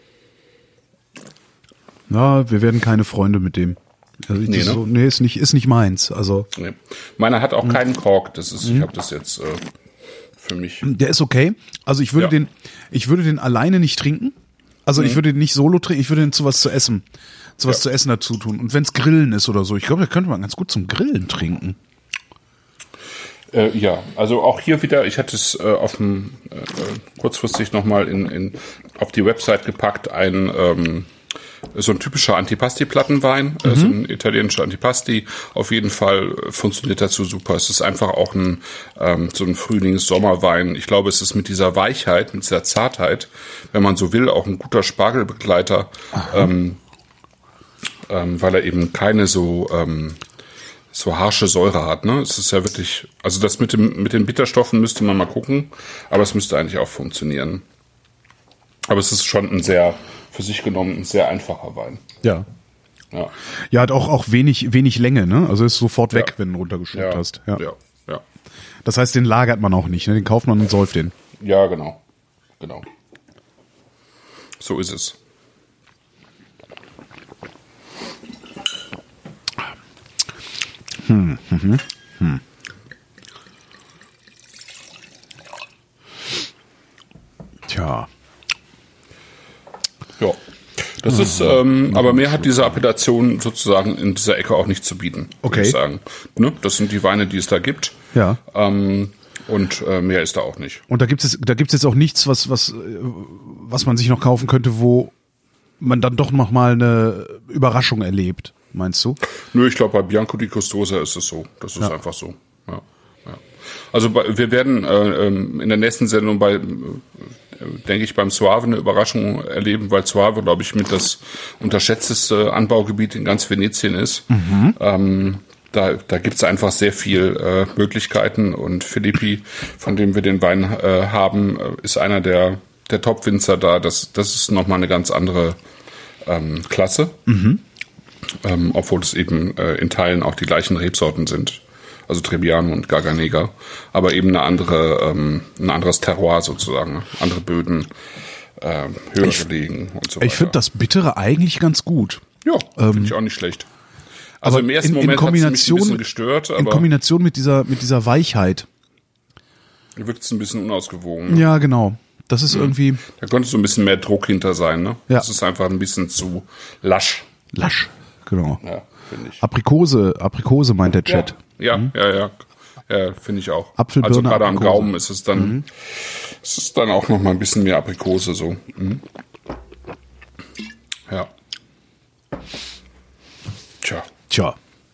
Na, wir werden keine Freunde mit dem. Also ich nee, ne? so, nee, ist nicht, ist nicht meins. Also nee. Meiner hat auch mhm. keinen Kork. Das ist, mhm. ich habe das jetzt. Äh, Für mich. Der ist okay. Also ich würde ja. den, ich würde den alleine nicht trinken. Also mhm. ich würde den nicht solo trinken. Ich würde den zu was zu essen, zu was ja. zu essen dazu tun. Und wenn es Grillen ist oder so, ich glaube, da könnte man ganz gut zum Grillen trinken. Äh, ja, also auch hier wieder. Ich hatte es äh, auf dem äh, kurzfristig nochmal in, in auf die Website gepackt. Ein ähm, so ein typischer Antipasti-Plattenwein, mhm. äh, so ein italienischer Antipasti. Auf jeden Fall funktioniert dazu super. Es ist einfach auch ein ähm, so ein Frühlings-Sommerwein. Ich glaube, es ist mit dieser Weichheit, mit dieser Zartheit, wenn man so will, auch ein guter Spargelbegleiter, ähm, ähm, weil er eben keine so ähm, so harsche Säure hat. Ne, es ist ja wirklich, also das mit dem mit den Bitterstoffen müsste man mal gucken, aber es müsste eigentlich auch funktionieren. Aber es ist schon ein sehr für sich genommen ein sehr einfacher Wein. Ja. Ja, ja, hat auch, auch wenig, wenig Länge, ne? Also ist sofort weg, ja. wenn du runtergeschluckt ja. hast. Ja. ja, ja. Das heißt, den lagert man auch nicht, ne? Den kauft man und säuft den. Ja, genau. Genau. So ist es. Hm, hm, hm. Tja. Ja, das mhm. ist, ähm, aber mehr hat diese Appellation sozusagen in dieser Ecke auch nicht zu bieten, okay. würde ich sagen. Ne? Das sind die Weine, die es da gibt. Ja. Ähm, und äh, mehr ist da auch nicht. Und da gibt es, da gibt es jetzt auch nichts, was, was, was man sich noch kaufen könnte, wo man dann doch noch mal eine Überraschung erlebt, meinst du? Nö, ich glaube, bei Bianco di Custosa ist es so. Das ist ja. einfach so. Ja. Ja. Also bei, wir werden äh, in der nächsten Sendung bei denke ich, beim Soave eine Überraschung erleben, weil Soave, glaube ich, mit das unterschätzteste Anbaugebiet in ganz Venetien ist. Mhm. Ähm, da, da gibt's einfach sehr viel äh, Möglichkeiten und Philippi, von dem wir den Wein äh, haben, ist einer der, der Top-Winzer da. Das, das ist nochmal eine ganz andere ähm, Klasse, mhm. ähm, obwohl es eben äh, in Teilen auch die gleichen Rebsorten sind. Also Trebbiano und Garganega, aber eben eine andere, ähm, ein anderes Terroir sozusagen, andere Böden, äh, höher ich, gelegen und so weiter. Ich finde das Bittere eigentlich ganz gut. Ja, finde ähm, ich auch nicht schlecht. Also aber im ersten in, in Moment hat es mich ein bisschen mit, gestört, aber in Kombination mit dieser mit dieser Weichheit wirkt es ein bisschen unausgewogen. Ne? Ja, genau. Das ist mhm. irgendwie. Da könnte so ein bisschen mehr Druck hinter sein, ne? Ja. Das ist einfach ein bisschen zu lasch. Lasch, genau. Ja, finde ich. Aprikose, Aprikose meint der Chat. Ja, mhm. ja, ja, ja, ja finde ich auch. Apfelbirne, also gerade am Aprikose. Gaumen ist es dann, mhm. ist es dann auch noch mal ein bisschen mehr Aprikose so. Mhm. Ja. Tja. Tja.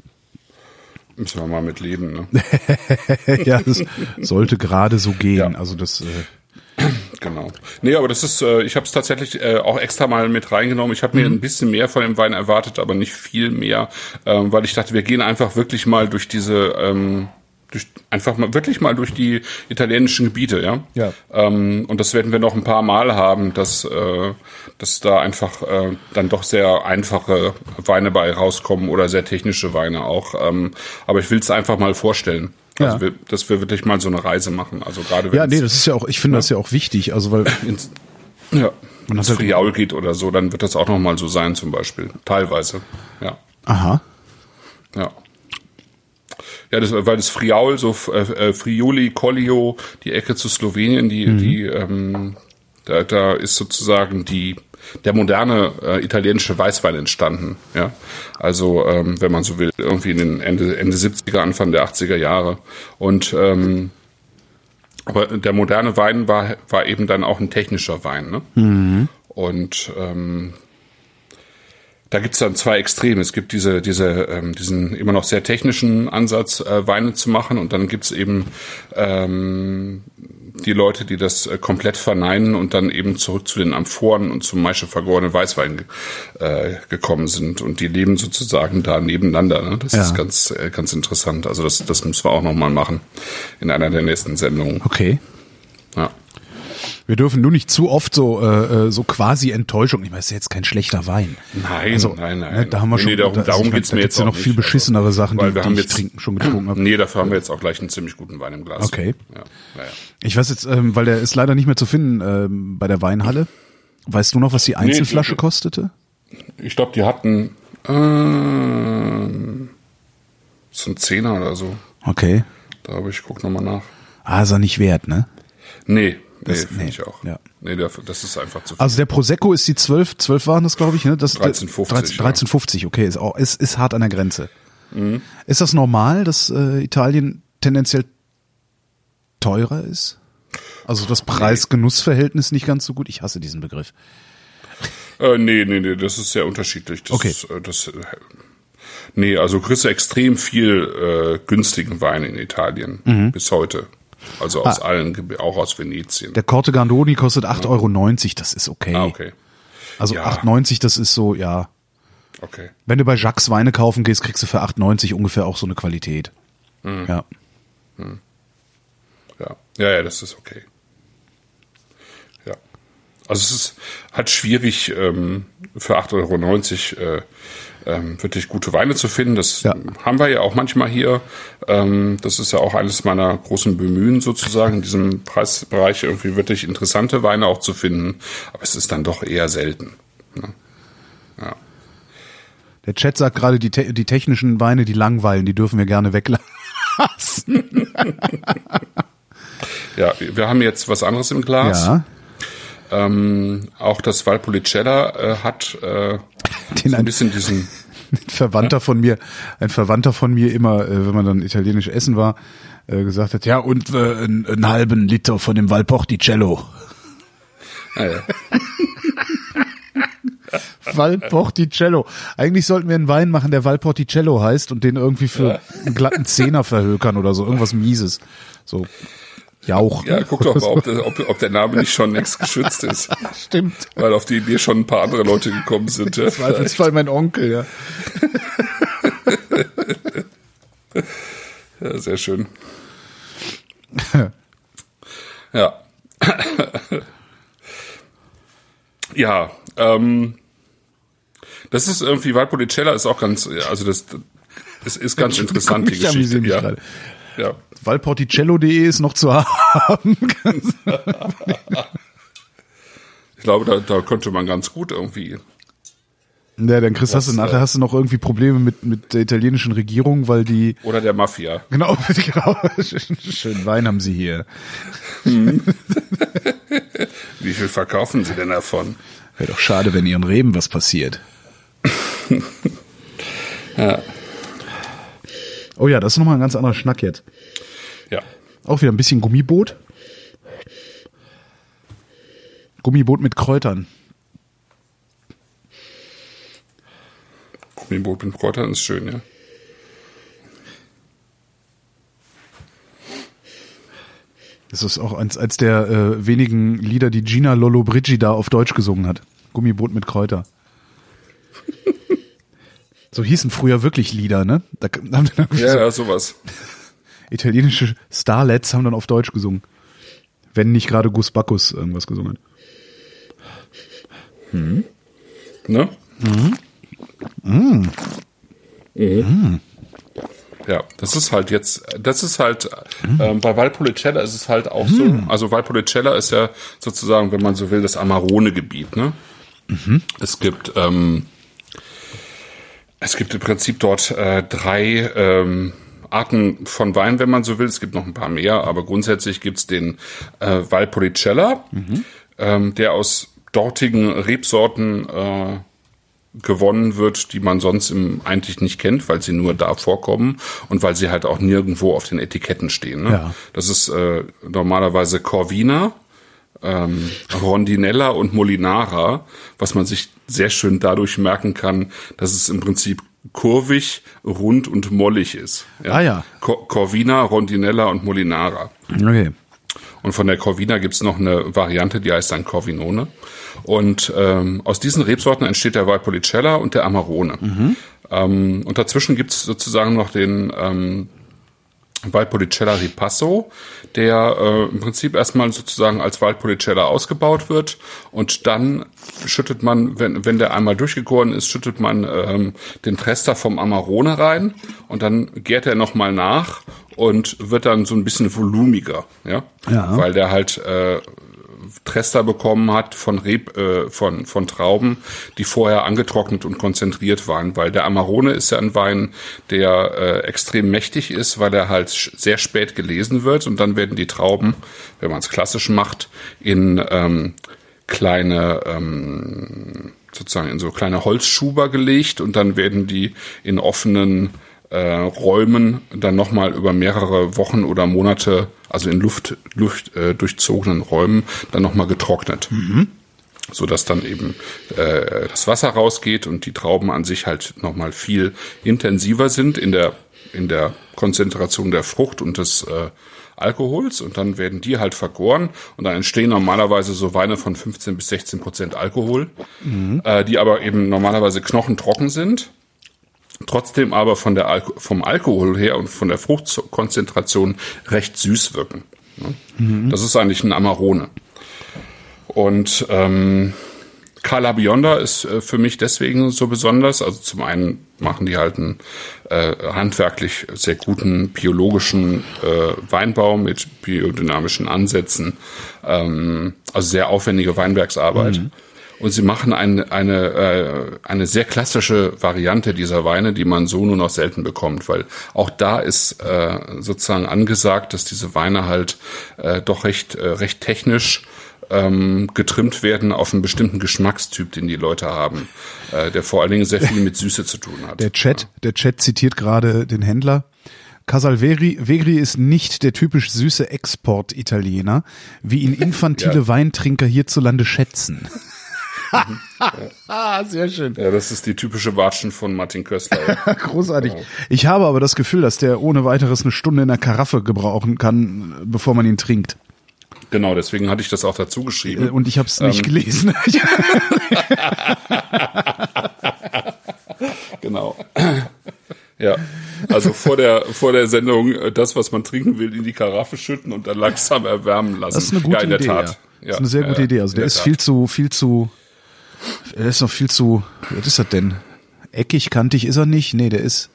Müssen wir mal mit leben, ne? Ja, das sollte gerade so gehen. Ja. Also das. Äh Genau. Nee, aber das ist, äh, ich habe es tatsächlich äh, auch extra mal mit reingenommen. Ich habe mir mhm. ein bisschen mehr von dem Wein erwartet, aber nicht viel mehr, ähm, weil ich dachte, wir gehen einfach wirklich mal durch diese, ähm, durch, einfach mal wirklich mal durch die italienischen Gebiete, ja. Ja. Ähm, und das werden wir noch ein paar Mal haben, dass, äh, dass da einfach äh, dann doch sehr einfache Weine bei rauskommen oder sehr technische Weine auch. Ähm, aber ich will es einfach mal vorstellen. Ja. Also wir, dass wir wirklich mal so eine Reise machen. Also gerade wenn ja, nee, das ist ja auch, ich finde ja. das ja auch wichtig. Also weil ins, ja, wenn es Friaul geht oder so, dann wird das auch noch mal so sein zum Beispiel. Teilweise, ja. Aha. Ja. Ja, das, weil das Friaul, so äh, Friuli, Collio, die Ecke zu Slowenien, die, mhm. die, ähm, da, da ist sozusagen die der moderne äh, italienische Weißwein entstanden, ja. Also ähm, wenn man so will, irgendwie in den Ende Ende siebziger, Anfang der achtziger Jahre. Und ähm, aber der moderne Wein war war eben dann auch ein technischer Wein, ne? Mhm. Und ähm, da gibt's dann zwei Extreme. Es gibt diese diese ähm, diesen immer noch sehr technischen Ansatz, äh, Weine zu machen, und dann gibt's eben ähm, die Leute, die das äh, komplett verneinen und dann eben zurück zu den Amphoren und zum Maische vergorenen Weißwein äh, gekommen sind, und die leben sozusagen da nebeneinander. Ne? Das ja. ist ganz äh, ganz interessant. Also das das müssen wir auch noch mal machen in einer der nächsten Sendungen. Okay. Ja. Wir dürfen nur nicht zu oft so äh, so quasi Enttäuschung. Ich meine, es ist jetzt kein schlechter Wein. Nein, also, nein, nein. Ne, da haben wir nee, schon. Nee, darum da, darum also, geht's da mir gibt's jetzt ja noch auch viel nicht, beschissenere Sachen, weil die, wir die haben ich jetzt, trinken, schon getrunken habe. Nee, dafür haben wir jetzt auch gleich einen ziemlich guten Wein im Glas. Okay. Ja, ja, ja. Ich weiß jetzt, ähm, weil der ist leider nicht mehr zu finden ähm, bei der Weinhalle. Weißt du noch, was die Einzelflasche nee, kostete? Ich glaube, die hatten äh, so ein Zehner oder so. Okay. Da habe ich, guck nochmal nach. Ah, ist er nicht wert, ne? Nee, das, nee, finde nee, ich auch. Ja. Nee, das ist einfach zu viel. Also der Prosecco ist die zwölf, zwölf waren das, glaube ich, ne? Das dreizehn fünfzig. dreizehn fünfzig, okay, ist auch, ist, ist hart an der Grenze. Mhm. Ist das normal, dass äh, Italien tendenziell teurer ist? Also das Preis-Genuss-Verhältnis nicht ganz so gut? Ich hasse diesen Begriff. Äh, nee, nee, nee, das ist sehr unterschiedlich. Das okay. Ist, das, nee, also kriegst du extrem viel äh, günstigen Wein in Italien mhm. bis heute. Also aus ah. allen, auch aus Venetien. Der Corte Gandoni kostet acht Euro neunzig, das ist okay. Ah, okay. Also ja. acht neunzig, das ist so, ja. Okay. Wenn du bei Jacques Weine kaufen gehst, kriegst du für acht neunzig ungefähr auch so eine Qualität. Mhm. Ja. Mhm. Ja. Ja, ja, das ist okay. Ja. Also es ist halt schwierig, ähm, für acht Euro neunzig äh, ähm, wirklich gute Weine zu finden. Das ja. haben wir ja auch manchmal hier. Ähm, das ist ja auch eines meiner großen Bemühen sozusagen, in diesem Preisbereich irgendwie wirklich interessante Weine auch zu finden. Aber es ist dann doch eher selten. Ne? Ja. Der Chat sagt gerade, die, te- die technischen Weine, die langweilen, die dürfen wir gerne weglassen. Ja, wir haben jetzt was anderes im Glas. Ja. Ähm, auch das Valpolicella äh, hat äh, Den so ein bisschen diesen ein Verwandter ja? von mir, ein Verwandter von mir immer, äh, wenn man dann italienisch essen war, äh, gesagt hat, ja, und äh, einen, einen halben Liter von dem Valporticello. Ah, ja. Valporticello. Eigentlich sollten wir einen Wein machen, der Valporticello heißt und den irgendwie für ja. einen glatten Zehner verhökern oder so, irgendwas Mieses. So Jauch. Ja, guck doch mal, ob der, ob, ob der Name nicht schon längst geschützt ist. Stimmt. Weil auf die Idee schon ein paar andere Leute gekommen sind. Ja. Zweifelsfall mein Onkel, ja. Ja, sehr schön. Ja. Ja, ähm, das ist irgendwie, Valpolicella ist auch ganz, also das, es ist ganz interessant, die Geschichte. Ja. Ja. Valporticello punkt de ist noch zu haben. Ich glaube, da, da könnte man ganz gut irgendwie. Ja, dann Chris, hast du nachher hast du noch irgendwie Probleme mit mit der italienischen Regierung, weil die oder der Mafia. Genau, genau. Schönen Wein haben sie hier. Hm. Wie viel verkaufen sie denn davon? Wäre doch schade, wenn ihren Reben was passiert. Ja. Oh ja, das ist nochmal ein ganz anderer Schnack jetzt. Ja. Auch wieder ein bisschen Gummiboot. Gummiboot mit Kräutern. Gummiboot mit Kräutern ist schön, ja. Das ist auch eins, eins der äh, wenigen Lieder, die Gina Lollobrigida auf Deutsch gesungen hat. Gummiboot mit Kräuter. So hießen früher wirklich Lieder, ne? Da haben dann ja, so ja, sowas. Italienische Starlets haben dann auf Deutsch gesungen. Wenn nicht gerade Gus Bacchus irgendwas gesungen hat. Hm. Ne? Mhm. Mhm. Mhm. Ja, das ist halt jetzt, das ist halt, mhm. ähm, bei Valpolicella ist es halt auch mhm. so, also Valpolicella ist ja sozusagen, wenn man so will, das Amarone-Gebiet, ne? Mhm. Es gibt, ähm, es gibt im Prinzip dort äh, drei ähm, Arten von Wein, wenn man so will. Es gibt noch ein paar mehr, aber grundsätzlich gibt's den äh, Valpolicella, mhm. ähm, der aus dortigen Rebsorten äh, gewonnen wird, die man sonst im, eigentlich nicht kennt, weil sie nur da vorkommen und weil sie halt auch nirgendwo auf den Etiketten stehen. Ne? Ja. Das ist äh, normalerweise Corvina, ähm, Rondinella und Molinara, was man sich sehr schön dadurch merken kann, dass es im Prinzip kurvig, rund und mollig ist. Ja? Ah ja. Cor- Corvina, Rondinella und Molinara. Okay. Und von der Corvina gibt's noch eine Variante, die heißt dann Corvinone. Und ähm, aus diesen Rebsorten entsteht der Valpolicella und der Amarone. Mhm. Ähm, und dazwischen gibt's sozusagen noch den ähm, Valpolicella Ripasso, der äh, im Prinzip erstmal sozusagen als Valpolicella ausgebaut wird. Und dann schüttet man, wenn, wenn der einmal durchgegoren ist, schüttet man ähm, den Trester vom Amarone rein. Und dann gärt er nochmal nach und wird dann so ein bisschen volumiger, ja, ja. Weil der halt äh, Trester bekommen hat von Reb, äh, von von Trauben, die vorher angetrocknet und konzentriert waren, weil der Amarone ist ja ein Wein, der äh, extrem mächtig ist, weil er halt sehr spät gelesen wird und dann werden die Trauben, wenn man es klassisch macht, in ähm, kleine ähm, sozusagen in so kleine Holzschuber gelegt und dann werden die in offenen Äh, Räumen dann nochmal über mehrere Wochen oder Monate, also in Luft, Luft äh, durchzogenen Räumen, dann nochmal getrocknet. Mhm. So dass dann eben äh, das Wasser rausgeht und die Trauben an sich halt nochmal viel intensiver sind in der, in der Konzentration der Frucht und des äh, Alkohols und dann werden die halt vergoren und dann entstehen normalerweise so Weine von fünfzehn bis sechzehn Prozent Alkohol, mhm. äh, die aber eben normalerweise knochentrocken sind. Trotzdem aber von der Alko- vom Alkohol her und von der Fruchtkonzentration recht süß wirken. Mhm. Das ist eigentlich ein Amarone. Und ähm, Cala Bionda ist äh, für mich deswegen so besonders. Also zum einen machen die halt einen äh, handwerklich sehr guten biologischen äh, Weinbau mit biodynamischen Ansätzen. Ähm, also sehr aufwendige Weinbergsarbeit. Mhm. Und sie machen eine, eine, äh, eine sehr klassische Variante dieser Weine, die man so nur noch selten bekommt, weil auch da ist äh, sozusagen angesagt, dass diese Weine halt äh, doch recht, äh, recht technisch ähm, getrimmt werden auf einen bestimmten Geschmackstyp, den die Leute haben, äh, der vor allen Dingen sehr viel mit Süße zu tun hat. Der Chat, ja. der Chat zitiert gerade den Händler. Casalvegri Vegri ist nicht der typisch süße Export-Italiener, wie ihn infantile ja. Weintrinker hierzulande schätzen. Ja. Sehr schön. Ja, das ist die typische Watschen von Martin Köstler. Ja. Großartig. Ja. Ich habe aber das Gefühl, dass der ohne weiteres eine Stunde in der Karaffe gebrauchen kann, bevor man ihn trinkt. Genau, deswegen hatte ich das auch dazu geschrieben. Und ich habe es nicht ähm. gelesen. Genau. Ja, also vor der vor der Sendung äh, das, was man trinken will, in die Karaffe schütten und dann langsam erwärmen lassen. Das ist eine gute ja, in der Idee. Tat. Ja. Ja. Das ist eine sehr gute ja, Idee. Also der ist Tat. viel zu, viel zu, er ist noch viel zu, was ist das denn? Eckig, kantig ist er nicht? Nee, der ist,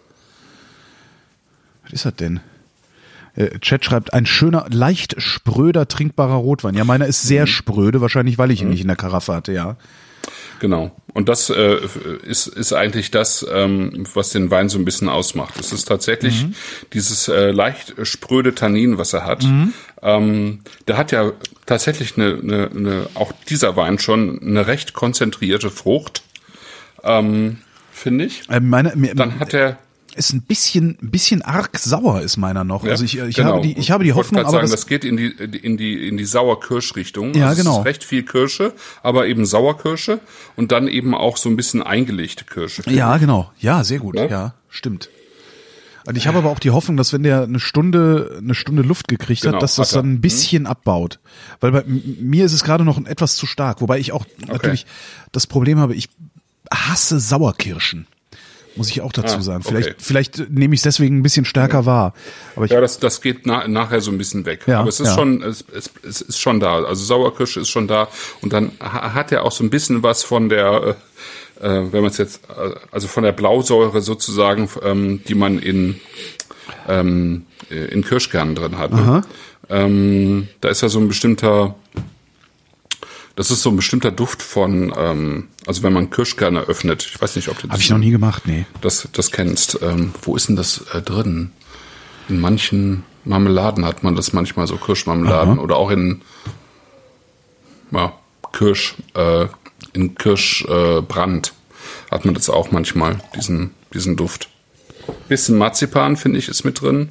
was ist das denn? Äh, Chat schreibt, ein schöner, leicht spröder, trinkbarer Rotwein. Ja, meiner ist sehr mhm. spröde, wahrscheinlich, weil ich ihn mhm. nicht in der Karaffe hatte, ja. Genau. Und das äh, ist, ist eigentlich das, ähm, was den Wein so ein bisschen ausmacht. Es ist tatsächlich mhm. dieses äh, leicht spröde Tannin, was er hat. Mhm. Ähm, der hat ja tatsächlich eine, eine, eine, auch dieser Wein schon eine recht konzentrierte Frucht, ähm, finde ich. Äh, meine, mir, Dann hat er ist ein bisschen, ein bisschen arg sauer ist meiner noch. Ja, also ich, ich genau. habe die, ich habe die Hoffnung, ich aber sagen, das, das geht in die, in die, in die Sauerkirschrichtung. Ja, also genau. Es ist recht viel Kirsche, aber eben Sauerkirsche und dann eben auch so ein bisschen eingelegte Kirsche. Ja, genau. Ja, sehr gut. Ja, ja stimmt. Und ich habe aber auch die Hoffnung, dass wenn der eine Stunde, eine Stunde Luft gekriegt genau, hat, dass das hat dann ein bisschen hm. abbaut. Weil bei mir ist es gerade noch etwas zu stark. Wobei ich auch okay. natürlich das Problem habe, ich hasse Sauerkirschen. Muss ich auch dazu ah, sagen. Vielleicht, okay. vielleicht nehme ich es deswegen ein bisschen stärker ja. wahr. Aber ich, ja, das, das geht na, nachher so ein bisschen weg. Ja, Aber es ist ja. schon, es, es, es ist schon da. Also Sauerkirsche ist schon da. Und dann hat er auch so ein bisschen was von der, äh, wenn man es jetzt, also von der Blausäure sozusagen, ähm, die man in, ähm, in Kirschkernen drin hat. Ne? Ähm, da ist ja so ein bestimmter, das ist so ein bestimmter Duft von, ähm, also wenn man Kirschkerne öffnet, ich weiß nicht, ob du das... Habe ich noch nie gemacht, nee. Das, das kennst. Ähm, wo ist denn das äh, drin? In manchen Marmeladen hat man das manchmal, so Kirschmarmeladen. Aha. Oder auch in ja, Kirsch, äh, in Kirschbrand äh, hat man das auch manchmal, diesen, diesen Duft. Bisschen Marzipan, finde ich, ist mit drin.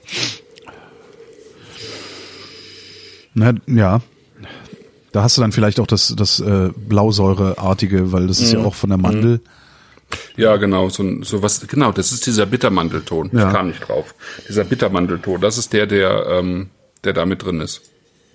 Na, ja. Da hast du dann vielleicht auch das, das äh, Blausäureartige, weil das ist mm. ja auch von der Mandel. Ja, genau, so, so was, genau, das ist dieser Bittermandelton. Ja. Ich kam nicht drauf. Dieser Bittermandelton, das ist der, der, ähm, der da mit drin ist.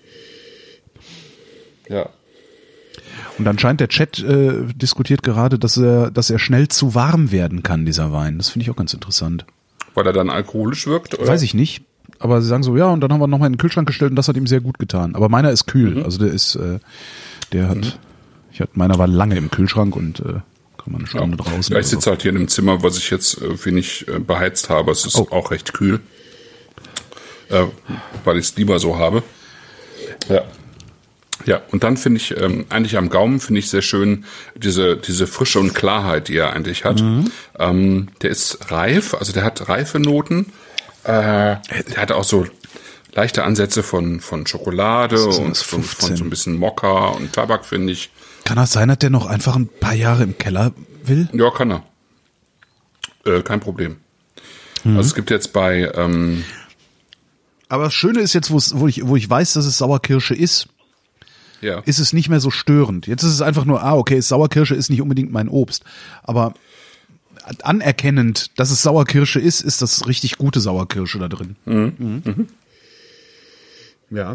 Ja. Und anscheinend der Chat äh, diskutiert gerade, dass er, dass er schnell zu warm werden kann, dieser Wein. Das finde ich auch ganz interessant. Weil er dann alkoholisch wirkt, oder? Weiß ich nicht. Aber sie sagen so, ja, und dann haben wir nochmal in den Kühlschrank gestellt und das hat ihm sehr gut getan. Aber meiner ist kühl. Mhm. Also der ist, äh, der hat, mhm. ich hatte, meiner war lange im Kühlschrank und äh, kann man eine Stunde ja. draußen. Ja, ich sitze so. halt hier in einem Zimmer, was ich jetzt äh, wenig äh, beheizt habe. Es ist oh. auch recht kühl. Äh, weil ich es lieber so habe. Ja. Ja, und dann finde ich, ähm, eigentlich am Gaumen finde ich sehr schön diese, diese Frische und Klarheit, die er eigentlich hat. Mhm. Ähm, der ist reif, also der hat reife Noten. Äh, der hat auch so leichte Ansätze von, von Schokolade und von, von so ein bisschen Mokka und Tabak, finde ich. Kann das sein, dass der noch einfach ein paar Jahre im Keller will? Ja, kann er. Äh, kein Problem. Mhm. Also es gibt jetzt bei... Ähm, Aber das Schöne ist jetzt, wo ich, wo ich weiß, dass es Sauerkirsche ist, ja. ist es nicht mehr so störend. Jetzt ist es einfach nur, ah, okay, Sauerkirsche ist nicht unbedingt mein Obst. Aber anerkennend, dass es Sauerkirsche ist, ist das richtig gute Sauerkirsche da drin. Mhm. Mhm. Mhm. Ja.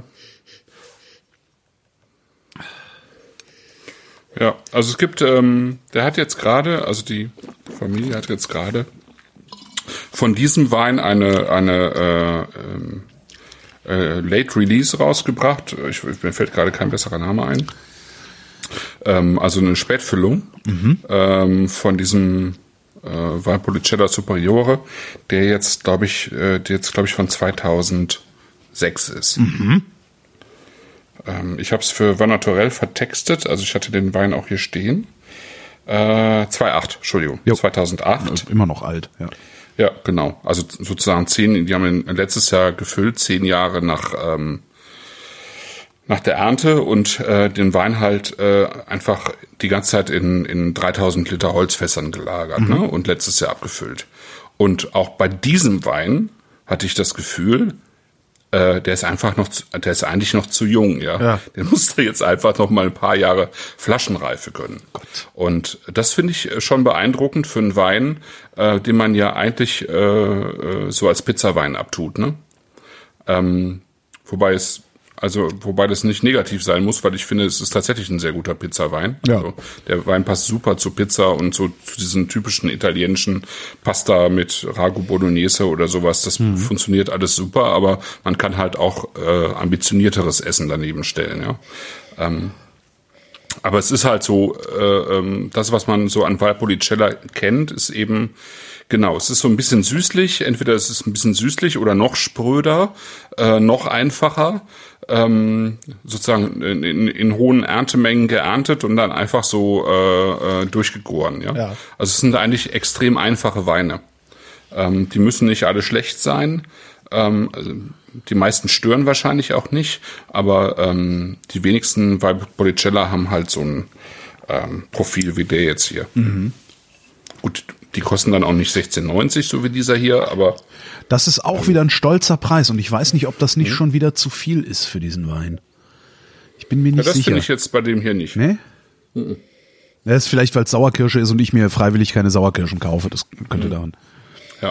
Ja, also es gibt, ähm, der hat jetzt gerade, also die Familie hat jetzt gerade von diesem Wein eine, eine äh, äh, Late Release rausgebracht. Ich, mir fällt gerade kein besserer Name ein. Ähm, also eine Spätfüllung mhm. ähm, von diesem äh, Valpolicella Superiore, der jetzt, glaube ich, äh, der jetzt, glaube ich, von zweitausendsechs ist. Mhm. Ähm, ich habe es für Vin Naturel vertextet, also ich hatte den Wein auch hier stehen. Äh, zweitausendacht, Entschuldigung, jo. zweitausendacht. Immer noch alt, ja. Ja, genau. Also sozusagen zehn, die haben ihn letztes Jahr gefüllt, zehn Jahre nach ähm, nach der Ernte und äh, den Wein halt äh, einfach die ganze Zeit in in dreitausend Liter Holzfässern gelagert, mhm. ne? Und letztes Jahr abgefüllt. Und auch bei diesem Wein hatte ich das Gefühl, äh, der ist einfach noch, zu, der ist eigentlich noch zu jung, ja. ja. Den musste jetzt einfach noch mal ein paar Jahre Flaschenreife können. Gott. Und das finde ich schon beeindruckend für einen Wein, äh, den man ja eigentlich äh, so als Pizzawein abtut, ne? Ähm, wobei es Also, wobei das nicht negativ sein muss, weil ich finde, es ist tatsächlich ein sehr guter Pizzawein. Ja. Also, der Wein passt super zu Pizza und so zu diesen typischen italienischen Pasta mit Ragu Bolognese oder sowas. Das mhm. funktioniert alles super, aber man kann halt auch äh, ambitionierteres Essen daneben stellen, ja. Ähm, aber es ist halt so, äh, ähm, das, was man so an Valpolicella kennt, ist eben genau, es ist so ein bisschen süßlich, entweder es ist ein bisschen süßlich oder noch spröder, äh, noch einfacher, ähm, sozusagen in, in, in hohen Erntemengen geerntet und dann einfach so äh, äh, durchgegoren. Ja? Ja. Also es sind eigentlich extrem einfache Weine. Ähm, die müssen nicht alle schlecht sein. Ähm, also die meisten stören wahrscheinlich auch nicht, aber ähm, die wenigsten Valpolicella haben halt so ein ähm, Profil wie der jetzt hier. Mhm. Gut, die kosten dann auch nicht sechzehn neunzig, so wie dieser hier, aber... Das ist auch wieder ein stolzer Preis und ich weiß nicht, ob das nicht mhm. schon wieder zu viel ist für diesen Wein. Ich bin mir nicht ja, das sicher. Das finde ich jetzt bei dem hier nicht. Nee? Mhm. Das ist vielleicht, weil es Sauerkirsche ist und ich mir freiwillig keine Sauerkirschen kaufe. Das könnte mhm. daran. Ja.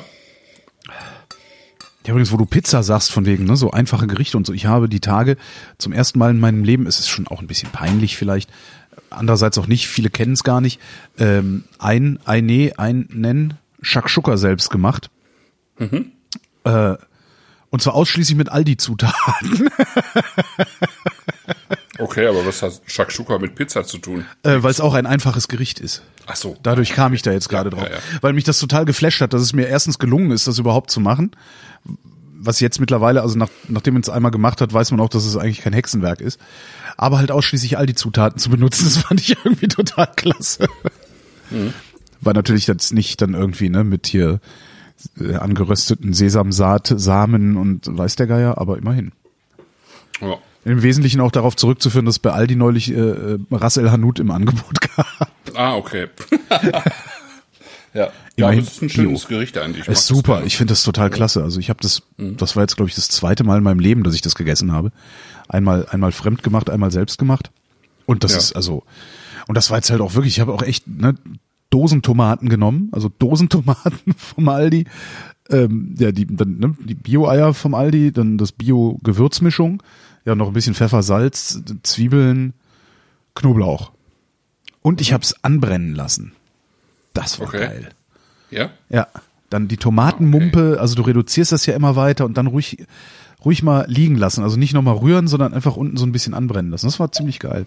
Ja, übrigens, wo du Pizza sagst, von wegen, ne, so einfache Gerichte und so. Ich habe die Tage zum ersten Mal in meinem Leben, es ist schon auch ein bisschen peinlich vielleicht, andererseits auch nicht, viele kennen es gar nicht, ähm, ein, ein, nee, ein, nennen, Shakshuka selbst gemacht. Mhm. Äh, und zwar ausschließlich mit Aldi-Zutaten. Okay, aber was hat Shakshuka mit Pizza zu tun? Äh, weil es auch ein einfaches Gericht ist. Ach so. Dadurch kam ich da jetzt gerade ja, drauf. Ja, ja. Weil mich das total geflasht hat, dass es mir erstens gelungen ist, das überhaupt zu machen. Was jetzt mittlerweile, also nach, nachdem man es einmal gemacht hat, weiß man auch, dass es eigentlich kein Hexenwerk ist. Aber halt ausschließlich Aldi-Zutaten zu benutzen, das fand ich irgendwie total klasse. Mhm. War natürlich jetzt nicht dann irgendwie, ne, mit hier äh, angerösteten Sesamsaat, Samen und weiß der Geier, aber immerhin. Ja. Im Wesentlichen auch darauf zurückzuführen, dass bei Aldi neulich äh, Ras El Hanout im Angebot gab. Ah, okay. ja, immerhin, ja, das ist ein schönes Bio. Gericht eigentlich. Ist super, ich finde das total klasse. Also ich habe das, mhm. das war jetzt glaube ich das zweite Mal in meinem Leben, dass ich das gegessen habe. Einmal, einmal fremd gemacht, einmal selbst gemacht. Und das ja. ist also, und das war jetzt halt auch wirklich, ich habe auch echt ne, Dosentomaten genommen, also Dosentomaten vom Aldi, ähm, ja die, dann, ne, die Bio-Eier vom Aldi, dann das Bio-Gewürzmischung, ja noch ein bisschen Pfeffer, Salz, Zwiebeln, Knoblauch. Und ich habe es anbrennen lassen. Das war okay. geil. Ja? Ja, dann die Tomatenmumpe, okay. also du reduzierst das ja immer weiter und dann ruhig ruhig mal liegen lassen, also nicht nochmal rühren, sondern einfach unten so ein bisschen anbrennen lassen. Das war ziemlich geil.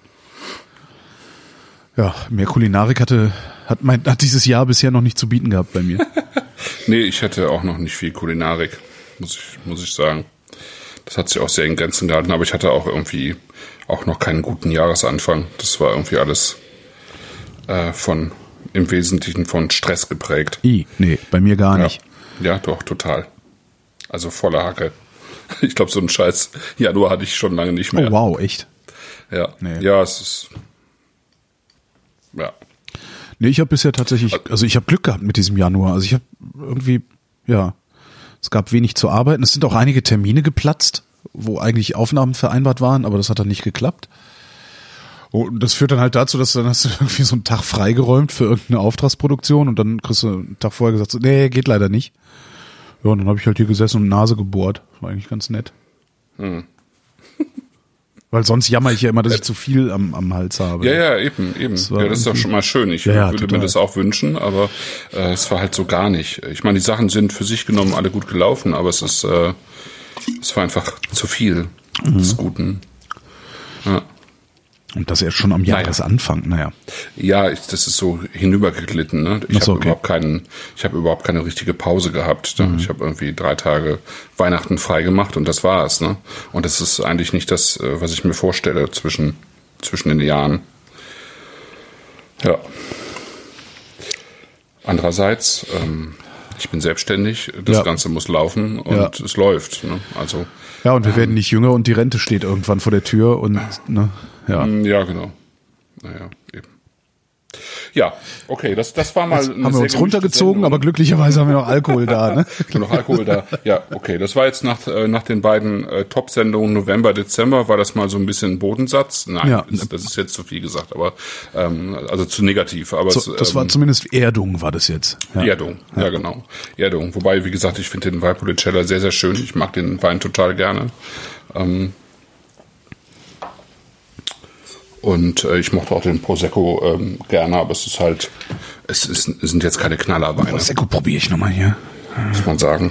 Ja, mehr Kulinarik hatte hat mein hat dieses Jahr bisher noch nicht zu bieten gehabt bei mir. Nee, ich hatte auch noch nicht viel Kulinarik, muss ich muss ich sagen. Das hat sich auch sehr in Grenzen gehalten, aber ich hatte auch irgendwie auch noch keinen guten Jahresanfang. Das war irgendwie alles äh, von im Wesentlichen von Stress geprägt. I, nee, bei mir gar nicht. Ja, ja doch, total. Also voller Hacke. Ich glaube, so einen Scheiß Januar hatte ich schon lange nicht mehr. Oh wow, echt? Ja, nee. ja, es ist ja. Nee, ich habe bisher tatsächlich, also ich habe Glück gehabt mit diesem Januar. Also ich habe irgendwie, ja, es gab wenig zu arbeiten. Es sind auch einige Termine geplatzt, wo eigentlich Aufnahmen vereinbart waren, aber das hat dann nicht geklappt. Und das führt dann halt dazu, dass du dann hast du irgendwie so einen Tag freigeräumt für irgendeine Auftragsproduktion und dann kriegst du einen Tag vorher gesagt, so, nee, geht leider nicht. Ja, und dann habe ich halt hier gesessen und Nase gebohrt. War eigentlich ganz nett. Hm. Weil sonst jammer ich ja immer, dass ich zu viel am, am Hals habe. Ja, ja, eben, eben. Das ja, das ist doch schon mal schön. Ich ja, ja, würde total. mir das auch wünschen, aber äh, es war halt so gar nicht. Ich meine, die Sachen sind für sich genommen alle gut gelaufen, aber es ist, äh, es war einfach zu viel mhm. des Guten. Ja. Und das erst schon am Jahresanfang, naja. Ja, ich, das ist so hinübergeglitten. Ne? Ich habe okay. überhaupt keinen, ich habe überhaupt keine richtige Pause gehabt. Ne? Mhm. Ich habe irgendwie drei Tage Weihnachten frei gemacht und das war's. Ne? Und das ist eigentlich nicht das, was ich mir vorstelle zwischen zwischen den Jahren. Ja. Andererseits, ähm, ich bin selbstständig. Das ja. Ganze muss laufen und ja. es läuft. Ne? Also ja, und wir ähm, werden nicht jünger und die Rente steht irgendwann vor der Tür und ne. Ja. ja, genau. Naja, eben. Ja, okay, das, das war mal. Jetzt eine haben wir uns runtergezogen, Sendung. Aber glücklicherweise haben wir noch Alkohol da, ne? noch Alkohol da. Ja, okay. Das war jetzt nach, äh, nach den beiden äh, Top-Sendungen November, Dezember, war das mal so ein bisschen Bodensatz. Nein, ja. das, das ist jetzt zu viel gesagt, aber ähm, also zu negativ. Aber so, das ähm, war zumindest Erdung, war das jetzt. Ja. Erdung, ja. ja genau. Erdung. Wobei, wie gesagt, ich finde den Valpolicella sehr, sehr schön. Ich mag den Wein total gerne. Ähm, Und äh, ich mochte auch den Prosecco ähm, gerne, aber es ist halt, es, ist, es sind jetzt keine Knallerweine. Prosecco probiere ich nochmal hier. Muss man sagen.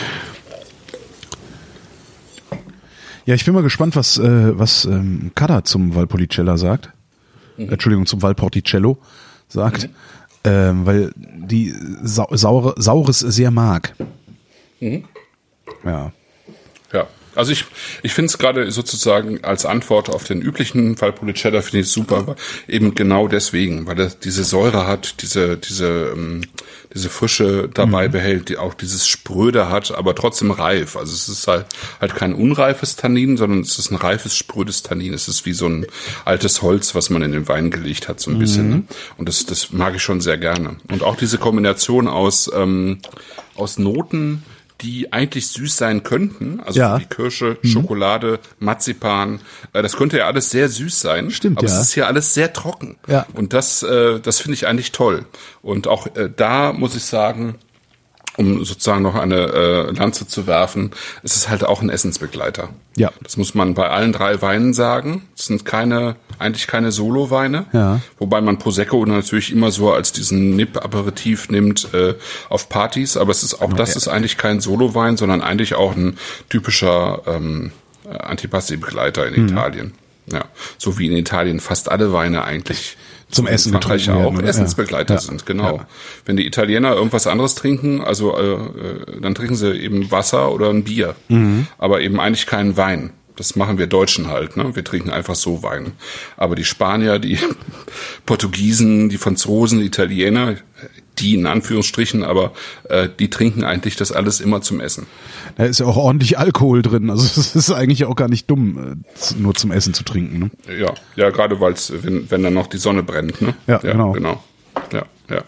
Ja, ich bin mal gespannt, was äh, was ähm, Kada zum Valpolicella sagt. Mhm. Entschuldigung, zum Valporticello sagt. Mhm. Ähm, weil die Sa- saure, Saures sehr mag. Mhm. Ja. Ja, also ich ich finde es gerade sozusagen als Antwort auf den üblichen Valpolicella finde ich super, eben genau deswegen, weil er diese Säure hat, diese diese ähm, diese Frische dabei mhm. behält, die auch dieses Spröde hat, aber trotzdem reif. Also es ist halt halt kein unreifes Tannin, sondern es ist ein reifes, sprödes Tannin. Es ist wie so ein altes Holz, was man in den Wein gelegt hat, so ein mhm. bisschen. Ne? Und das das mag ich schon sehr gerne. Und auch diese Kombination aus ähm, aus Noten, die eigentlich süß sein könnten, also ja. wie Kirsche, Schokolade, Marzipan, äh, das könnte ja alles sehr süß sein. Stimmt, aber ja. es ist hier alles sehr trocken. Ja. Und das, äh, das finde ich eigentlich toll. Und auch äh, da muss ich sagen, um sozusagen noch eine äh, Lanze zu werfen, es ist halt auch ein Essensbegleiter. Ja. Das muss man bei allen drei Weinen sagen. Es sind keine, eigentlich keine Solo-Weine. Ja. Wobei man Prosecco natürlich immer so als diesen Nip-Aperitif nimmt äh, auf Partys. Aber es ist auch, das ist eigentlich kein Solo-Wein, sondern eigentlich auch ein typischer ähm, Antipasti-Begleiter in mhm. Italien. Ja. So wie in Italien fast alle Weine eigentlich zum Essen Frankreich auch werden, Essensbegleiter ja. sind, genau. Ja. Wenn die Italiener irgendwas anderes trinken, also äh, dann trinken sie eben Wasser oder ein Bier, mhm. aber eben eigentlich keinen Wein. Das machen wir Deutschen halt, ne? Wir trinken einfach so Wein. Aber die Spanier, die Portugiesen, die Franzosen, die Italiener, die in Anführungsstrichen, aber äh, die trinken eigentlich das alles immer zum Essen. Da ist ja auch ordentlich Alkohol drin, also es ist eigentlich auch gar nicht dumm, nur zum Essen zu trinken. Ne? Ja, ja, gerade weil es, wenn, wenn dann noch die Sonne brennt, ne? Ja, ja genau. genau. Ja, ja.